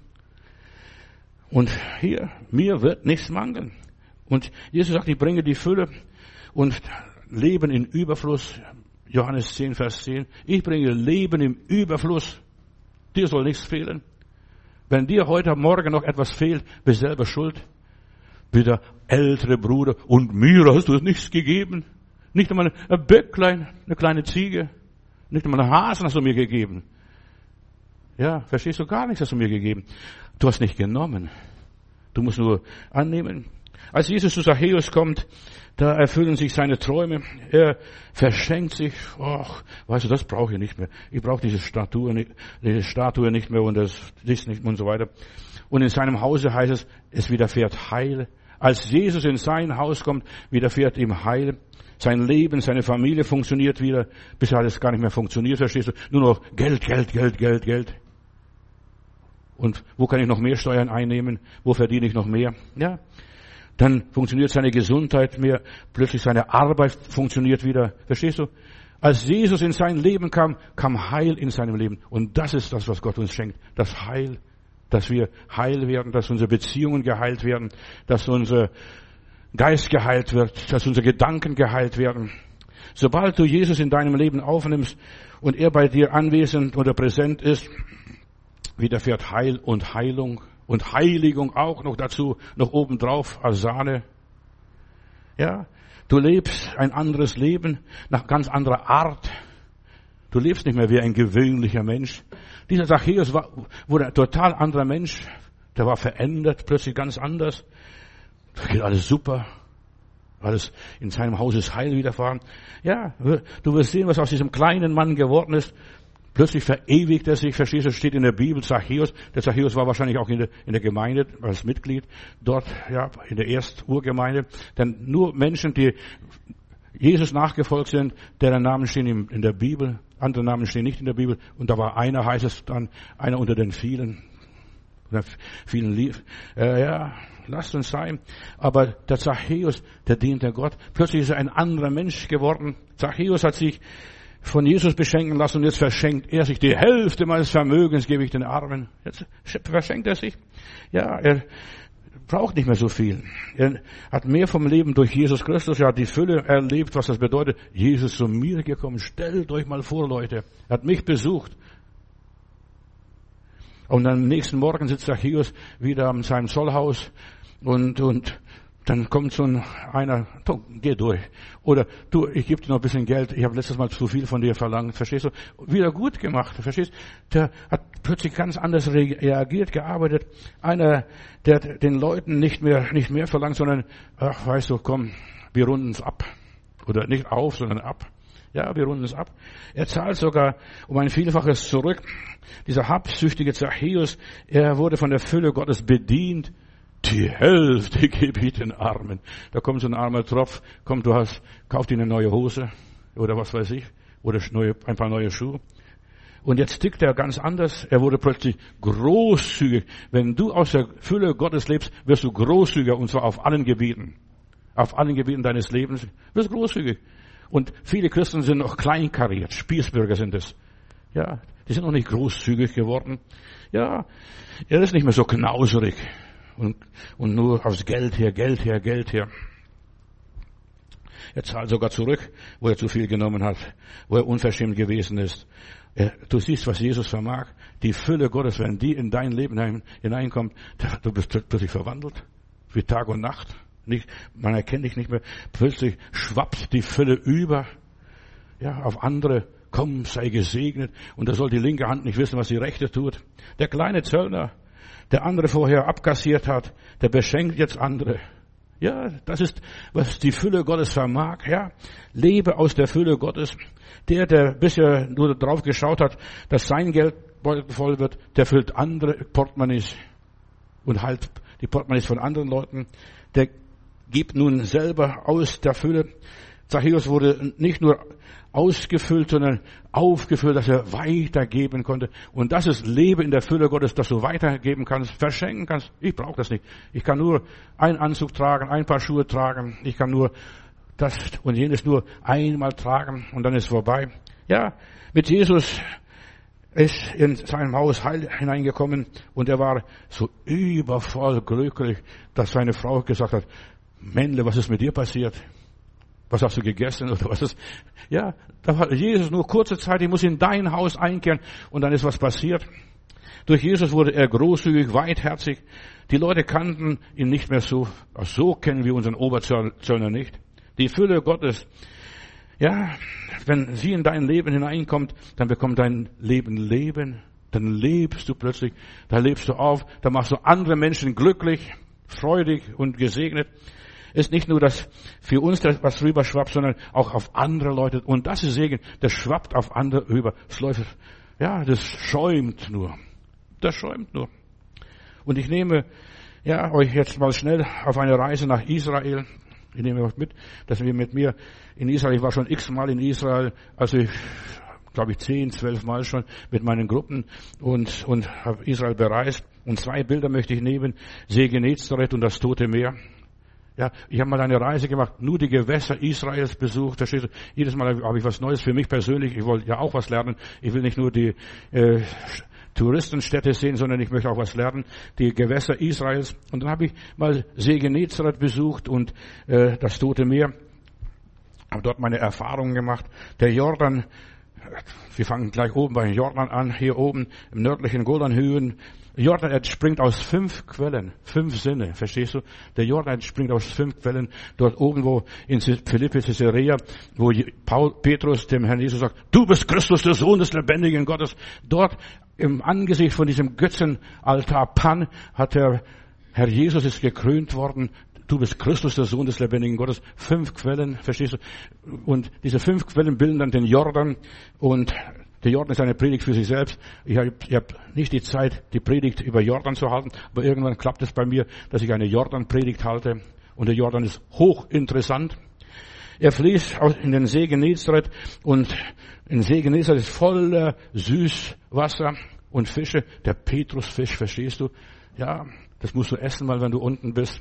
Und hier, mir wird nichts mangeln. Und Jesus sagt, ich bringe die Fülle und Leben in Überfluss. Johannes zehn, Vers zehn. Ich bringe Leben im Überfluss. Dir soll nichts fehlen. Wenn dir heute Morgen noch etwas fehlt, bist du selber schuld. Wie der ältere Bruder. Und mir hast du es nichts gegeben. Nicht einmal ein Böcklein, eine kleine Ziege. Nicht einmal einen Hasen hast du mir gegeben. Ja, verstehst du, gar nichts hast du mir gegeben. Du hast nicht genommen. Du musst nur annehmen. Als Jesus zu Zachäus kommt, da erfüllen sich seine Träume. Er verschenkt sich. Ach, weißt du, das brauche ich nicht mehr. Ich brauche diese Statue nicht, diese Statue nicht mehr und das, das nicht und so weiter. Und in seinem Hause heißt es, es widerfährt Heil. Als Jesus in sein Haus kommt, widerfährt ihm Heil. Sein Leben, seine Familie funktioniert wieder. Bisher hat es gar nicht mehr funktioniert, verstehst du? Nur noch Geld, Geld, Geld, Geld, Geld. Und wo kann ich noch mehr Steuern einnehmen? Wo verdiene ich noch mehr? Ja. Dann funktioniert seine Gesundheit mehr, plötzlich seine Arbeit funktioniert wieder. Verstehst du? Als Jesus in sein Leben kam, kam Heil in seinem Leben. Und das ist das, was Gott uns schenkt. Das Heil, dass wir heil werden, dass unsere Beziehungen geheilt werden, dass unser Geist geheilt wird, dass unsere Gedanken geheilt werden. Sobald du Jesus in deinem Leben aufnimmst und er bei dir anwesend oder präsent ist, widerfährt Heil und Heilung. Und Heiligung auch noch dazu, noch obendrauf als Sahne. Ja, du lebst ein anderes Leben, nach ganz anderer Art. Du lebst nicht mehr wie ein gewöhnlicher Mensch. Dieser Zachäus war, wurde ein total anderer Mensch. Der war verändert, plötzlich ganz anders. Da geht alles super. Alles in seinem Haus ist Heil widerfahren. Ja, du wirst sehen, was aus diesem kleinen Mann geworden ist. Plötzlich verewigt er sich, verstehst du, steht in der Bibel Zachäus. Der Zachäus war wahrscheinlich auch in der, in der Gemeinde als Mitglied, dort, ja, in der Ersturgemeinde. Denn nur Menschen, die Jesus nachgefolgt sind, deren Namen stehen in der Bibel, andere Namen stehen nicht in der Bibel. Und da war einer, heißt es dann, einer unter den vielen, oder vielen lieb. Äh, ja, lasst uns sein. Aber der Zachäus, der diente Gott. Plötzlich ist er ein anderer Mensch geworden. Zachäus hat sich von Jesus beschenken lassen und jetzt verschenkt er sich die Hälfte meines Vermögens, gebe ich den Armen. Jetzt verschenkt er sich. Ja, er braucht nicht mehr so viel. Er hat mehr vom Leben durch Jesus Christus, er hat die Fülle erlebt, was das bedeutet. Jesus zu mir gekommen. Stellt euch mal vor, Leute. Er hat mich besucht. Und am nächsten Morgen sitzt Zachäus wieder an seinem Zollhaus und, und dann kommt so ein, einer, du, geh durch. Oder, du, ich gebe dir noch ein bisschen Geld, ich habe letztes Mal zu viel von dir verlangt, verstehst du? Wieder gut gemacht, verstehst du? Der hat plötzlich ganz anders reagiert, gearbeitet. Einer, der den Leuten nicht mehr, nicht mehr verlangt, sondern, ach, weißt du, komm, wir runden es ab. Oder nicht auf, sondern ab. Ja, wir runden es ab. Er zahlt sogar um ein Vielfaches zurück. Dieser habsüchtige Zachäus, er wurde von der Fülle Gottes bedient. Die Hälfte gebe ich den Armen. Da kommt so ein armer Tropf, komm, du hast, kauf dir eine neue Hose oder was weiß ich, oder neue, ein paar neue Schuhe. Und jetzt tickt er ganz anders. Er wurde plötzlich großzügig. Wenn du aus der Fülle Gottes lebst, wirst du großzügiger, und zwar auf allen Gebieten. Auf allen Gebieten deines Lebens wirst du großzügig. Und viele Christen sind noch kleinkariert, Spießbürger sind es. Ja, die sind noch nicht großzügig geworden. Ja, er ist nicht mehr so knauserig. Und, und nur aufs Geld her, Geld her, Geld her. Er zahlt sogar zurück, wo er zu viel genommen hat, wo er unverschämt gewesen ist. Er, du siehst, was Jesus vermag. Die Fülle Gottes, wenn die in dein Leben hineinkommt, du bist plötzlich verwandelt. Wie Tag und Nacht. Nicht, man erkennt dich nicht mehr. Plötzlich schwappt die Fülle über. Ja, auf andere. Komm, sei gesegnet. Und da soll die linke Hand nicht wissen, was die rechte tut. Der kleine Zöllner, der andere vorher abkassiert hat, der beschenkt jetzt andere. Ja, das ist, was die Fülle Gottes vermag. Ja, lebe aus der Fülle Gottes. Der, der bisher nur drauf geschaut hat, dass sein Geldbeutel voll wird, der füllt andere Portemonnaies und halt die Portemonnaies von anderen Leuten. Der gibt nun selber aus der Fülle. Zachäus wurde nicht nur ausgefüllt, sondern aufgefüllt, dass er weitergeben konnte. Und das ist Leben in der Fülle Gottes, dass du weitergeben kannst, verschenken kannst. Ich brauche das nicht. Ich kann nur einen Anzug tragen, ein paar Schuhe tragen. Ich kann nur das und jenes nur einmal tragen und dann ist vorbei. Ja, mit Jesus ist in seinem Haus Heil hineingekommen und er war so übervoll glücklich, dass seine Frau gesagt hat, Männle, was ist mit dir passiert? Was hast du gegessen oder was ist? Ja, da war Jesus nur kurze Zeit, ich muss in dein Haus einkehren und dann ist was passiert. Durch Jesus wurde er großzügig, weitherzig. Die Leute kannten ihn nicht mehr so. So kennen wir unseren Oberzöllner nicht. Die Fülle Gottes. Ja, wenn sie in dein Leben hineinkommt, dann bekommt dein Leben Leben. Dann lebst du plötzlich, da lebst du auf, da machst du andere Menschen glücklich, freudig und gesegnet. Ist nicht nur das für uns, das was rüber schwappt, sondern auch auf andere Leute. Und das ist Segen, das schwappt auf andere über. Das läuft, ja, das schäumt nur. Das schäumt nur. Und ich nehme, ja, euch jetzt mal schnell auf eine Reise nach Israel. Ich nehme euch mit, dass wir mit mir in Israel, ich war schon x-mal in Israel, also ich, glaube ich, zehn, zwölf Mal schon mit meinen Gruppen und, und habe Israel bereist. Und zwei Bilder möchte ich nehmen, See Genezareth und das Tote Meer. Ja, ich habe mal eine Reise gemacht, nur die Gewässer Israels besucht. Da steht, jedes Mal habe ich was Neues für mich persönlich. Ich wollte ja auch was lernen. Ich will nicht nur die äh, Touristenstädte sehen, sondern ich möchte auch was lernen. Die Gewässer Israels. Und dann habe ich mal See Genezareth besucht und äh, das Tote Meer. Habe dort meine Erfahrungen gemacht. Der Jordan, wir fangen gleich oben bei Jordan an, hier oben im nördlichen Golanhöhen. Jordan entspringt aus fünf Quellen, fünf Sinne, verstehst du? Der Jordan entspringt aus fünf Quellen, dort oben, wo in Philippi, Caesarea, wo Paul, Petrus dem Herrn Jesus sagt, du bist Christus, der Sohn des lebendigen Gottes. Dort im Angesicht von diesem Götzenaltar Pan hat der Herr Jesus ist gekrönt worden. Du bist Christus, der Sohn des lebendigen Gottes. Fünf Quellen, verstehst du? Und diese fünf Quellen bilden dann den Jordan und Der Jordan ist eine Predigt für sich selbst. Ich habe hab nicht die Zeit, die Predigt über Jordan zu halten, aber irgendwann klappt es bei mir, dass ich eine Jordan-Predigt halte. Und der Jordan ist hochinteressant. Er fließt in den See Genezareth und in See Genezareth ist voller Süßwasser und Fische. Der Petrusfisch, verstehst du? Ja, das musst du essen, mal wenn du unten bist.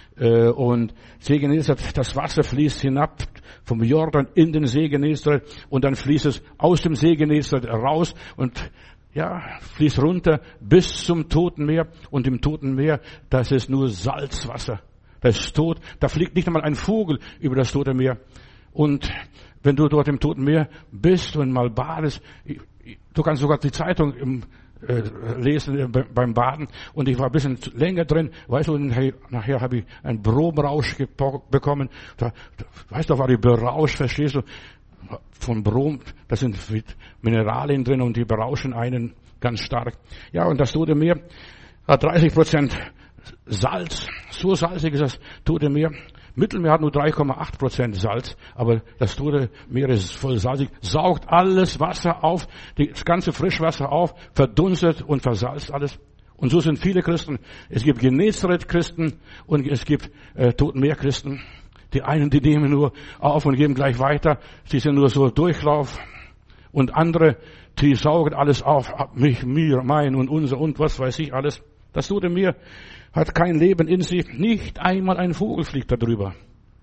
Und See Genezareth, das Wasser fließt hinab vom Jordan in den See Genezareth und dann fließt es aus dem See Genezareth raus und ja, fließt runter bis zum Toten Meer. Und im Toten Meer, das ist nur Salzwasser. Das ist tot. Da fliegt nicht einmal ein Vogel über das Tote Meer. Und wenn du dort im Toten Meer bist und mal badest, du kannst sogar die Zeitung im, äh, lesen äh, beim Baden. Und ich war ein bisschen länger drin. Weißt du, und nachher, nachher habe ich einen Bromrausch bekommen. Da, da, weißt du, da war ich berauscht, verstehst du? Von Brom, da sind Mineralien drin und die berauschen einen ganz stark. Ja, und das Tote Meer hat dreißig Prozent Salz. So salzig ist das Tote Meer. Mittelmeer hat nur drei Komma acht Prozent Salz, aber das Tote Meer ist voll salzig, saugt alles Wasser auf, das ganze Frischwasser auf, verdunstet und versalzt alles. Und so sind viele Christen. Es gibt Genezareth-Christen und es gibt äh, Totenmeer-Christen. Die einen, die nehmen nur auf und geben gleich weiter. Sie sind nur so Durchlauf. Und andere, die saugen alles auf. Mich, mir, mein und unser und was weiß ich alles. Das Tote Meer hat kein Leben in sich. Nicht einmal ein Vogel fliegt da drüber.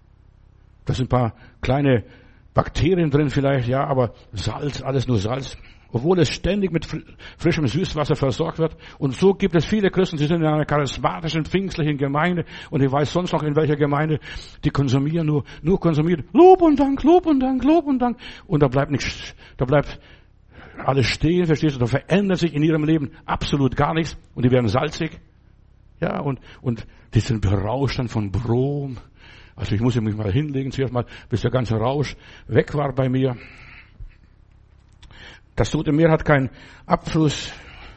Da sind ein paar kleine Bakterien drin vielleicht, ja, aber Salz, alles nur Salz. Obwohl es ständig mit frischem Süßwasser versorgt wird. Und so gibt es viele Christen, die sind in einer charismatischen, pfingstlichen Gemeinde. Und ich weiß sonst noch in welcher Gemeinde, die konsumieren nur, nur konsumieren. Lob und Dank, Lob und Dank, Lob und Dank. Und da bleibt nichts, da bleibt alles stehen, verstehst du? Da verändert sich in ihrem Leben absolut gar nichts. Und die werden salzig. Ja, und, und die sind berauscht dann von Brom. Also ich muss mich mal hinlegen, zuerst mal, bis der ganze Rausch weg war bei mir. Das Tote Meer hat keinen Abfluss.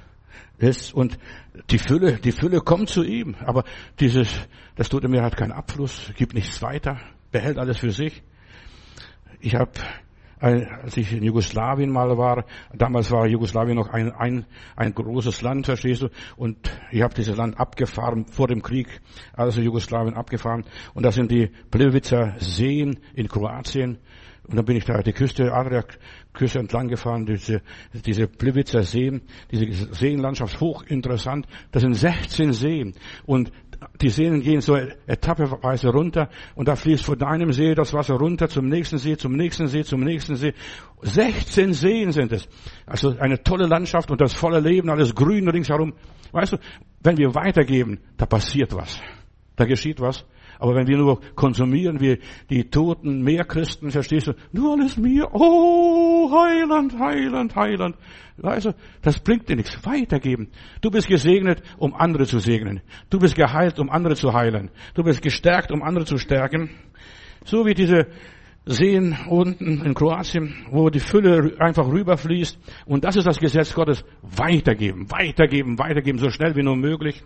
Und die Fülle, die Fülle kommt zu ihm. Aber dieses, das Tote Meer hat keinen Abfluss, gibt nichts weiter, behält alles für sich. Ich habe, als ich in Jugoslawien mal war, damals war Jugoslawien noch ein, ein, ein großes Land, verstehst du? Und ich habe dieses Land abgefahren vor dem Krieg, also Jugoslawien abgefahren. Und das sind die Plivica Seen in Kroatien. Und dann bin ich da die Küste, Adriaküste entlang gefahren, diese, diese Plivica Seen, diese Seenlandschaft, hochinteressant. Das sind sechzehn Seen. Und die Seen gehen so etappeweise runter. Und da fließt von einem See das Wasser runter zum nächsten See, zum nächsten See, zum nächsten See. sechzehn Seen sind es. Also eine tolle Landschaft und das volle Leben, alles grün ringsherum. Weißt du, wenn wir weitergeben, da passiert was. Da geschieht was. Aber wenn wir nur konsumieren, wie die toten Meerchristen, verstehst du, nur alles mir, oh, Heiland, Heiland, Heiland. Weißt du, das bringt dir nichts. Weitergeben. Du bist gesegnet, um andere zu segnen. Du bist geheilt, um andere zu heilen. Du bist gestärkt, um andere zu stärken. So wie diese Seen unten in Kroatien, wo die Fülle einfach rüberfließt. Und das ist das Gesetz Gottes. Weitergeben, weitergeben, weitergeben, so schnell wie nur möglich.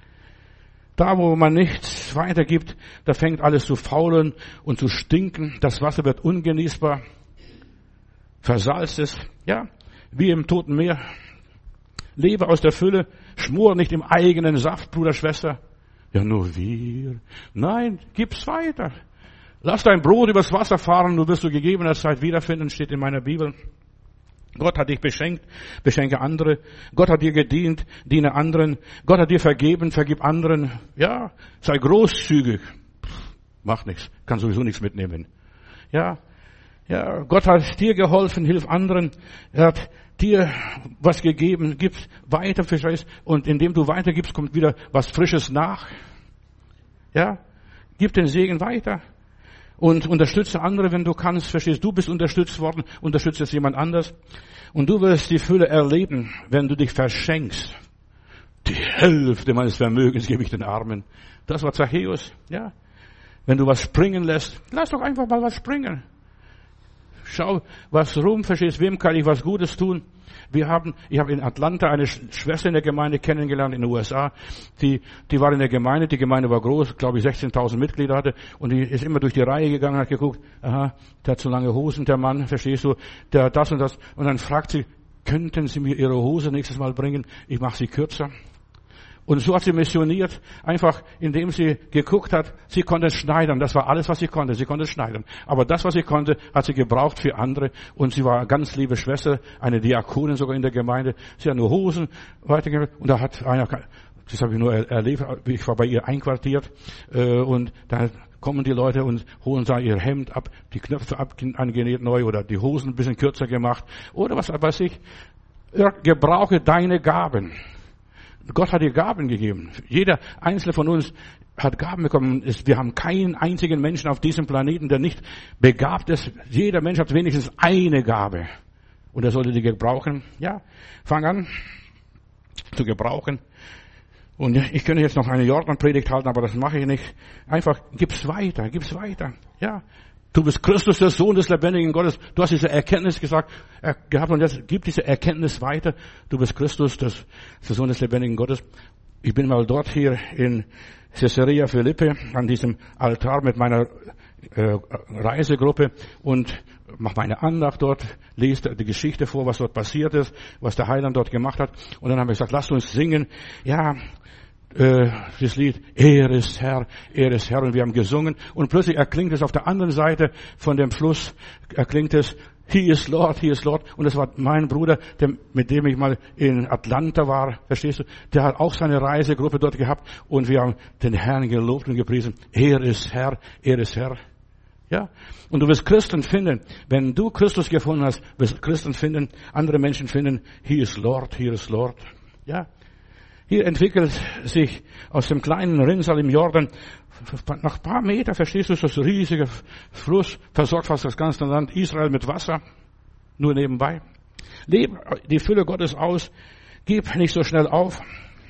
Da, wo man nichts weitergibt, da fängt alles zu faulen und zu stinken. Das Wasser wird ungenießbar, versalzt es, ja, wie im Toten Meer. Lebe aus der Fülle, schmor nicht im eigenen Saft, Bruder, Schwester. Ja, nur wir. Nein, gib's weiter. Lass dein Brot übers Wasser fahren, du wirst zu gegebener Zeit wiederfinden, steht in meiner Bibel. Gott hat dich beschenkt, beschenke andere. Gott hat dir gedient, diene anderen. Gott hat dir vergeben, vergib anderen. Ja, sei großzügig. Pff, macht nichts, kann sowieso nichts mitnehmen. Ja, ja, Gott hat dir geholfen, hilf anderen. Er hat dir was gegeben, gib's weiter, verstehst? Und indem du weitergibst, kommt wieder was Frisches nach. Ja, gib den Segen weiter. Und unterstütze andere, wenn du kannst, verstehst, du bist unterstützt worden, unterstütze jetzt jemand anders. Und du wirst die Fülle erleben, wenn du dich verschenkst. Die Hälfte meines Vermögens gebe ich den Armen. Das war Zachäus, ja. Wenn du was springen lässt, lass doch einfach mal was springen. Schau, was rum, verstehst, wem kann ich was Gutes tun? Wir haben, ich habe in Atlanta eine Schwester in der Gemeinde kennengelernt in den U S A. Die, die war in der Gemeinde, die Gemeinde war groß, glaube ich sechzehntausend Mitglieder hatte. Und die ist immer durch die Reihe gegangen, hat geguckt, aha, der hat so lange Hosen, der Mann, verstehst du, der hat das und das. Und dann fragt sie, könnten Sie mir Ihre Hose nächstes Mal bringen? Ich mache sie kürzer. Und so hat sie missioniert, einfach indem sie geguckt hat, sie konnte schneidern. Das war alles, was sie konnte. Sie konnte schneidern. Aber das, was sie konnte, hat sie gebraucht für andere. Und sie war eine ganz liebe Schwester, eine Diakonin sogar in der Gemeinde. Sie hat nur Hosen weitergegeben. Und da hat einer, das habe ich nur erlebt, ich war bei ihr einquartiert. Und da kommen die Leute und holen da ihr Hemd ab, die Knöpfe ab, angenäht neu oder die Hosen ein bisschen kürzer gemacht. Oder was weiß ich. Gebrauche deine Gaben. Gott hat dir Gaben gegeben. Jeder einzelne von uns hat Gaben bekommen. Wir haben keinen einzigen Menschen auf diesem Planeten, der nicht begabt ist. Jeder Mensch hat wenigstens eine Gabe. Und er sollte die gebrauchen. Ja, fang an zu gebrauchen. Und ich könnte jetzt noch eine Jordan-Predigt halten, aber das mache ich nicht. Einfach, gib's weiter, gib's weiter. Ja. Du bist Christus, der Sohn des lebendigen Gottes. Du hast diese Erkenntnis gesagt, äh, gehabt und jetzt gib diese Erkenntnis weiter. Du bist Christus, das, der Sohn des lebendigen Gottes. Ich bin mal dort hier in Caesarea Philippi an diesem Altar mit meiner äh, Reisegruppe und mache meine Andacht dort, lese die Geschichte vor, was dort passiert ist, was der Heiland dort gemacht hat. Und dann haben wir gesagt, lasst uns singen. Ja, Äh, das Lied, er ist Herr, er ist Herr, und wir haben gesungen, und plötzlich erklingt es auf der anderen Seite von dem Fluss, erklingt es, He is Lord, He is Lord, und das war mein Bruder, der, mit dem ich mal in Atlanta war, verstehst du, der hat auch seine Reisegruppe dort gehabt, und wir haben den Herrn gelobt und gepriesen, er ist Herr, er ist Herr. Ja, und du wirst Christen finden, wenn du Christus gefunden hast, wirst Christen finden, andere Menschen finden, He is Lord, He is Lord. Ja. Hier entwickelt sich aus dem kleinen Rinnsal im Jordan, nach ein paar Meter, verstehst du, das riesige Fluss, versorgt fast das ganze Land Israel mit Wasser, nur nebenbei. Lebe die Fülle Gottes aus, gib nicht so schnell auf,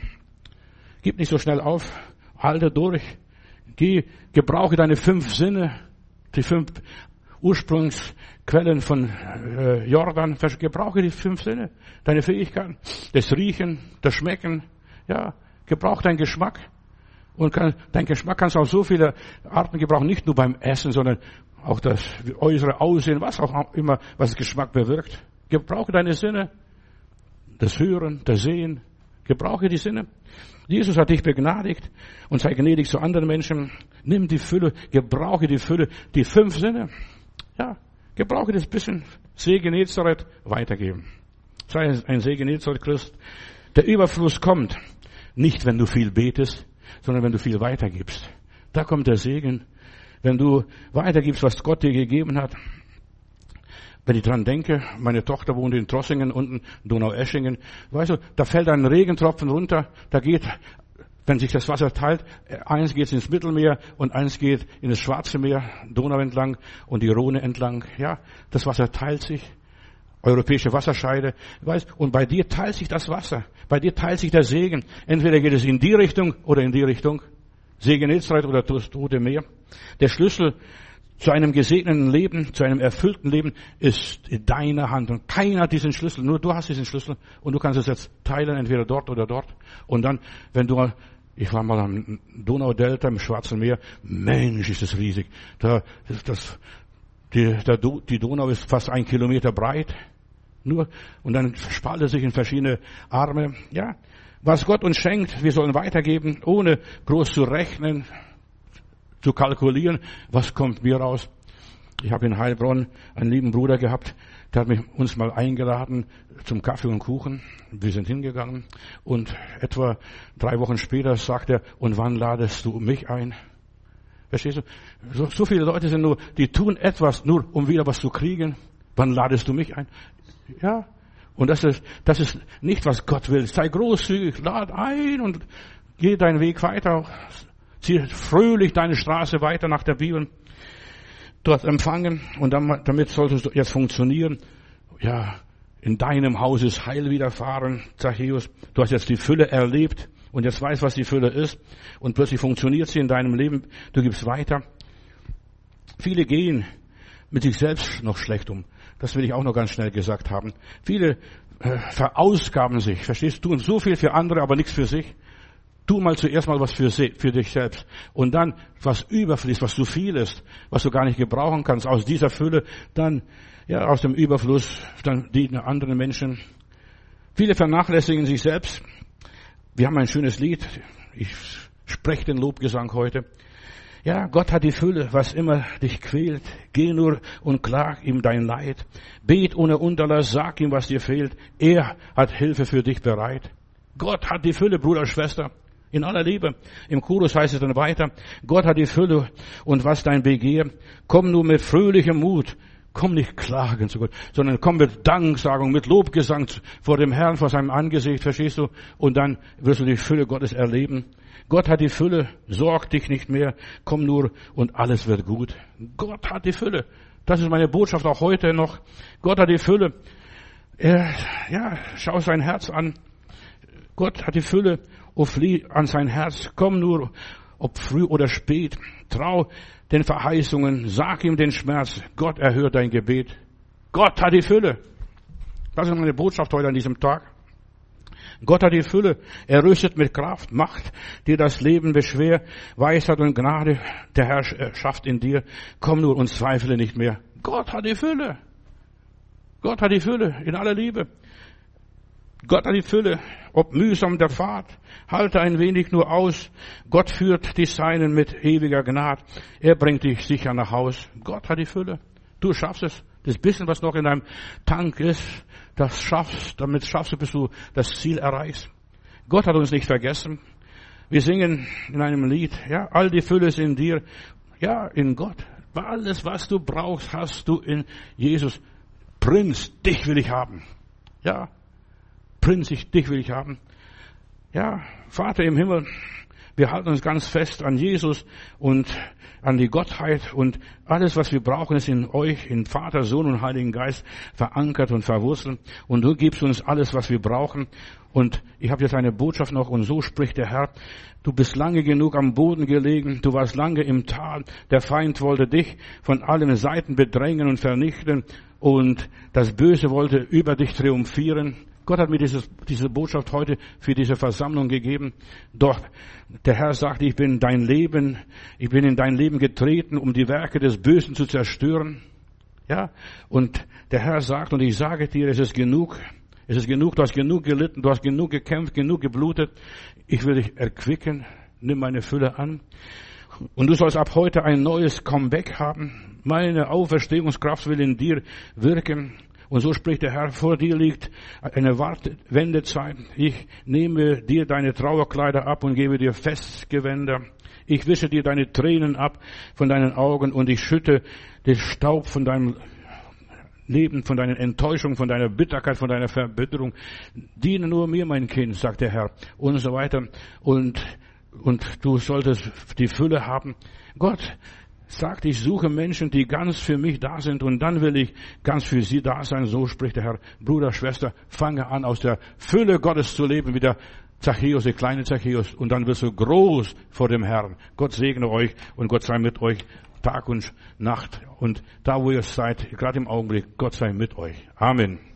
gib nicht so schnell auf, halte durch, geh, gebrauche deine fünf Sinne, die fünf Ursprungsquellen von äh, Jordan, gebrauche die fünf Sinne, deine Fähigkeiten, das Riechen, das Schmecken. Ja, gebrauch deinen Geschmack. Und kann, dein Geschmack kannst du auf so viele Arten gebrauchen, nicht nur beim Essen, sondern auch das äußere Aussehen, was auch immer, was Geschmack bewirkt. Gebrauche deine Sinne, das Hören, das Sehen, gebrauche die Sinne. Jesus hat dich begnadigt und sei gnädig zu anderen Menschen. Nimm die Fülle, gebrauche die Fülle, die fünf Sinne. Ja, gebrauche das bisschen Segen Nazareth weitergeben. Sei ein Segen Nazareth Christ. Der Überfluss kommt nicht, wenn du viel betest, sondern wenn du viel weitergibst. Da kommt der Segen. Wenn du weitergibst, was Gott dir gegeben hat. Wenn ich dran denke, meine Tochter wohnt in Trossingen, unten Donaueschingen. Weißt du, da fällt ein Regentropfen runter, da geht, wenn sich das Wasser teilt, eins geht ins Mittelmeer und eins geht in das Schwarze Meer, Donau entlang und die Rhone entlang. Ja, das Wasser teilt sich. Europäische Wasserscheide, weißt, und bei dir teilt sich das Wasser. Bei dir teilt sich der Segen. Entweder geht es in die Richtung oder in die Richtung. Segen Nazareth oder das Tote Meer. Der Schlüssel zu einem gesegneten Leben, zu einem erfüllten Leben ist in deiner Hand. Und keiner hat diesen Schlüssel, nur du hast diesen Schlüssel. Und du kannst es jetzt teilen, entweder dort oder dort. Und dann, wenn du mal, ich war mal am Donaudelta im Schwarzen Meer, Mensch, ist das riesig. Da, das, das Die, der, die Donau ist fast ein Kilometer breit. Nur, und dann spaltet sich in verschiedene Arme. Ja, was Gott uns schenkt, wir sollen weitergeben, ohne groß zu rechnen, zu kalkulieren. Was kommt mir raus? Ich habe in Heilbronn einen lieben Bruder gehabt, der hat mich, uns mal eingeladen zum Kaffee und Kuchen. Wir sind hingegangen und etwa drei Wochen später sagt er, und wann ladest du mich ein? Verstehst du? So, so viele Leute sind nur, die tun etwas nur, um wieder was zu kriegen. Wann ladest du mich ein? Ja. Und das ist, das ist nicht, was Gott will. Sei großzügig, lad ein und geh deinen Weg weiter. Zieh fröhlich deine Straße weiter nach der Bibel. Dort empfangen. Und dann, damit solltest du jetzt funktionieren. Ja. In deinem Haus ist Heil widerfahren, Zachäus. Du hast jetzt die Fülle erlebt. Und jetzt weißt, was die Fülle ist. Und plötzlich funktioniert sie in deinem Leben. Du gibst weiter. Viele gehen mit sich selbst noch schlecht um. Das will ich auch noch ganz schnell gesagt haben. Viele äh, verausgaben sich. Verstehst du? Tun so viel für andere, aber nichts für sich. Tu mal zuerst mal was für, für dich selbst. Und dann, was überfließt, was zu viel ist, was du gar nicht gebrauchen kannst, aus dieser Fülle, dann, ja, aus dem Überfluss, dann dienen anderen Menschen. Viele vernachlässigen sich selbst. Wir haben ein schönes Lied. Ich spreche den Lobgesang heute. Ja, Gott hat die Fülle, was immer dich quält. Geh nur und klag ihm dein Leid. Bet ohne Unterlass, sag ihm, was dir fehlt. Er hat Hilfe für dich bereit. Gott hat die Fülle, Bruder, Schwester, in aller Liebe. Im Chorus heißt es dann weiter, Gott hat die Fülle und was dein Begehr. Komm nur mit fröhlichem Mut. Komm nicht klagen zu Gott, sondern komm mit Danksagung, mit Lobgesang vor dem Herrn, vor seinem Angesicht, verstehst du? Und dann wirst du die Fülle Gottes erleben. Gott hat die Fülle, sorg dich nicht mehr, komm nur und alles wird gut. Gott hat die Fülle. Das ist meine Botschaft auch heute noch. Gott hat die Fülle. Er, ja, schau sein Herz an. Gott hat die Fülle, oh flieh an sein Herz. Komm nur, ob früh oder spät. Trau den Verheißungen, sag ihm den Schmerz. Gott erhört dein Gebet. Gott hat die Fülle. Das ist meine Botschaft heute an diesem Tag. Gott hat die Fülle. Er rüstet mit Kraft, Macht dir das Leben beschwer. Weisheit und Gnade, der Herr schafft in dir. Komm nur und zweifle nicht mehr. Gott hat die Fülle. Gott hat die Fülle in aller Liebe. Gott hat die Fülle, ob mühsam der Pfad, halte ein wenig nur aus. Gott führt die Seinen mit ewiger Gnade. Er bringt dich sicher nach Haus. Gott hat die Fülle. Du schaffst es. Das bisschen, was noch in deinem Tank ist, das schaffst, damit schaffst du, bis du das Ziel erreichst. Gott hat uns nicht vergessen. Wir singen in einem Lied, ja, all die Fülle ist in dir. Ja, in Gott. Alles, was du brauchst, hast du in Jesus. Prinz, dich will ich haben. Ja. Prinz, ich, dich will ich haben. Ja, Vater im Himmel, wir halten uns ganz fest an Jesus und an die Gottheit und alles, was wir brauchen, ist in euch, in Vater, Sohn und Heiligen Geist verankert und verwurzelt. Und du gibst uns alles, was wir brauchen. Und ich habe jetzt eine Botschaft noch und so spricht der Herr. Du bist lange genug am Boden gelegen, du warst lange im Tal. Der Feind wollte dich von allen Seiten bedrängen und vernichten und das Böse wollte über dich triumphieren. Gott hat mir dieses, diese Botschaft heute für diese Versammlung gegeben. Doch der Herr sagt, ich bin dein Leben, ich bin in dein Leben getreten, um die Werke des Bösen zu zerstören. Ja, und der Herr sagt, und ich sage dir, es ist genug. Es ist genug, du hast genug gelitten, du hast genug gekämpft, genug geblutet. Ich will dich erquicken, nimm meine Fülle an. Und du sollst ab heute ein neues Comeback haben. Meine Auferstehungskraft will in dir wirken. Und so spricht der Herr, vor dir liegt eine Wendezeit. Ich nehme dir deine Trauerkleider ab und gebe dir Festgewänder. Ich wische dir deine Tränen ab von deinen Augen und ich schütte den Staub von deinem Leben, von deiner Enttäuschung, von deiner Bitterkeit, von deiner Verbitterung. Diene nur mir, mein Kind, sagt der Herr. Und so weiter. Und, und du solltest die Fülle haben. Gott sagt, ich suche Menschen, die ganz für mich da sind und dann will ich ganz für sie da sein. So spricht der Herr. Bruder, Schwester, fange an, aus der Fülle Gottes zu leben, wie der Zachäus, der kleine Zachäus. Und dann wirst du groß vor dem Herrn. Gott segne euch und Gott sei mit euch Tag und Nacht. Und da, wo ihr seid, gerade im Augenblick, Gott sei mit euch. Amen.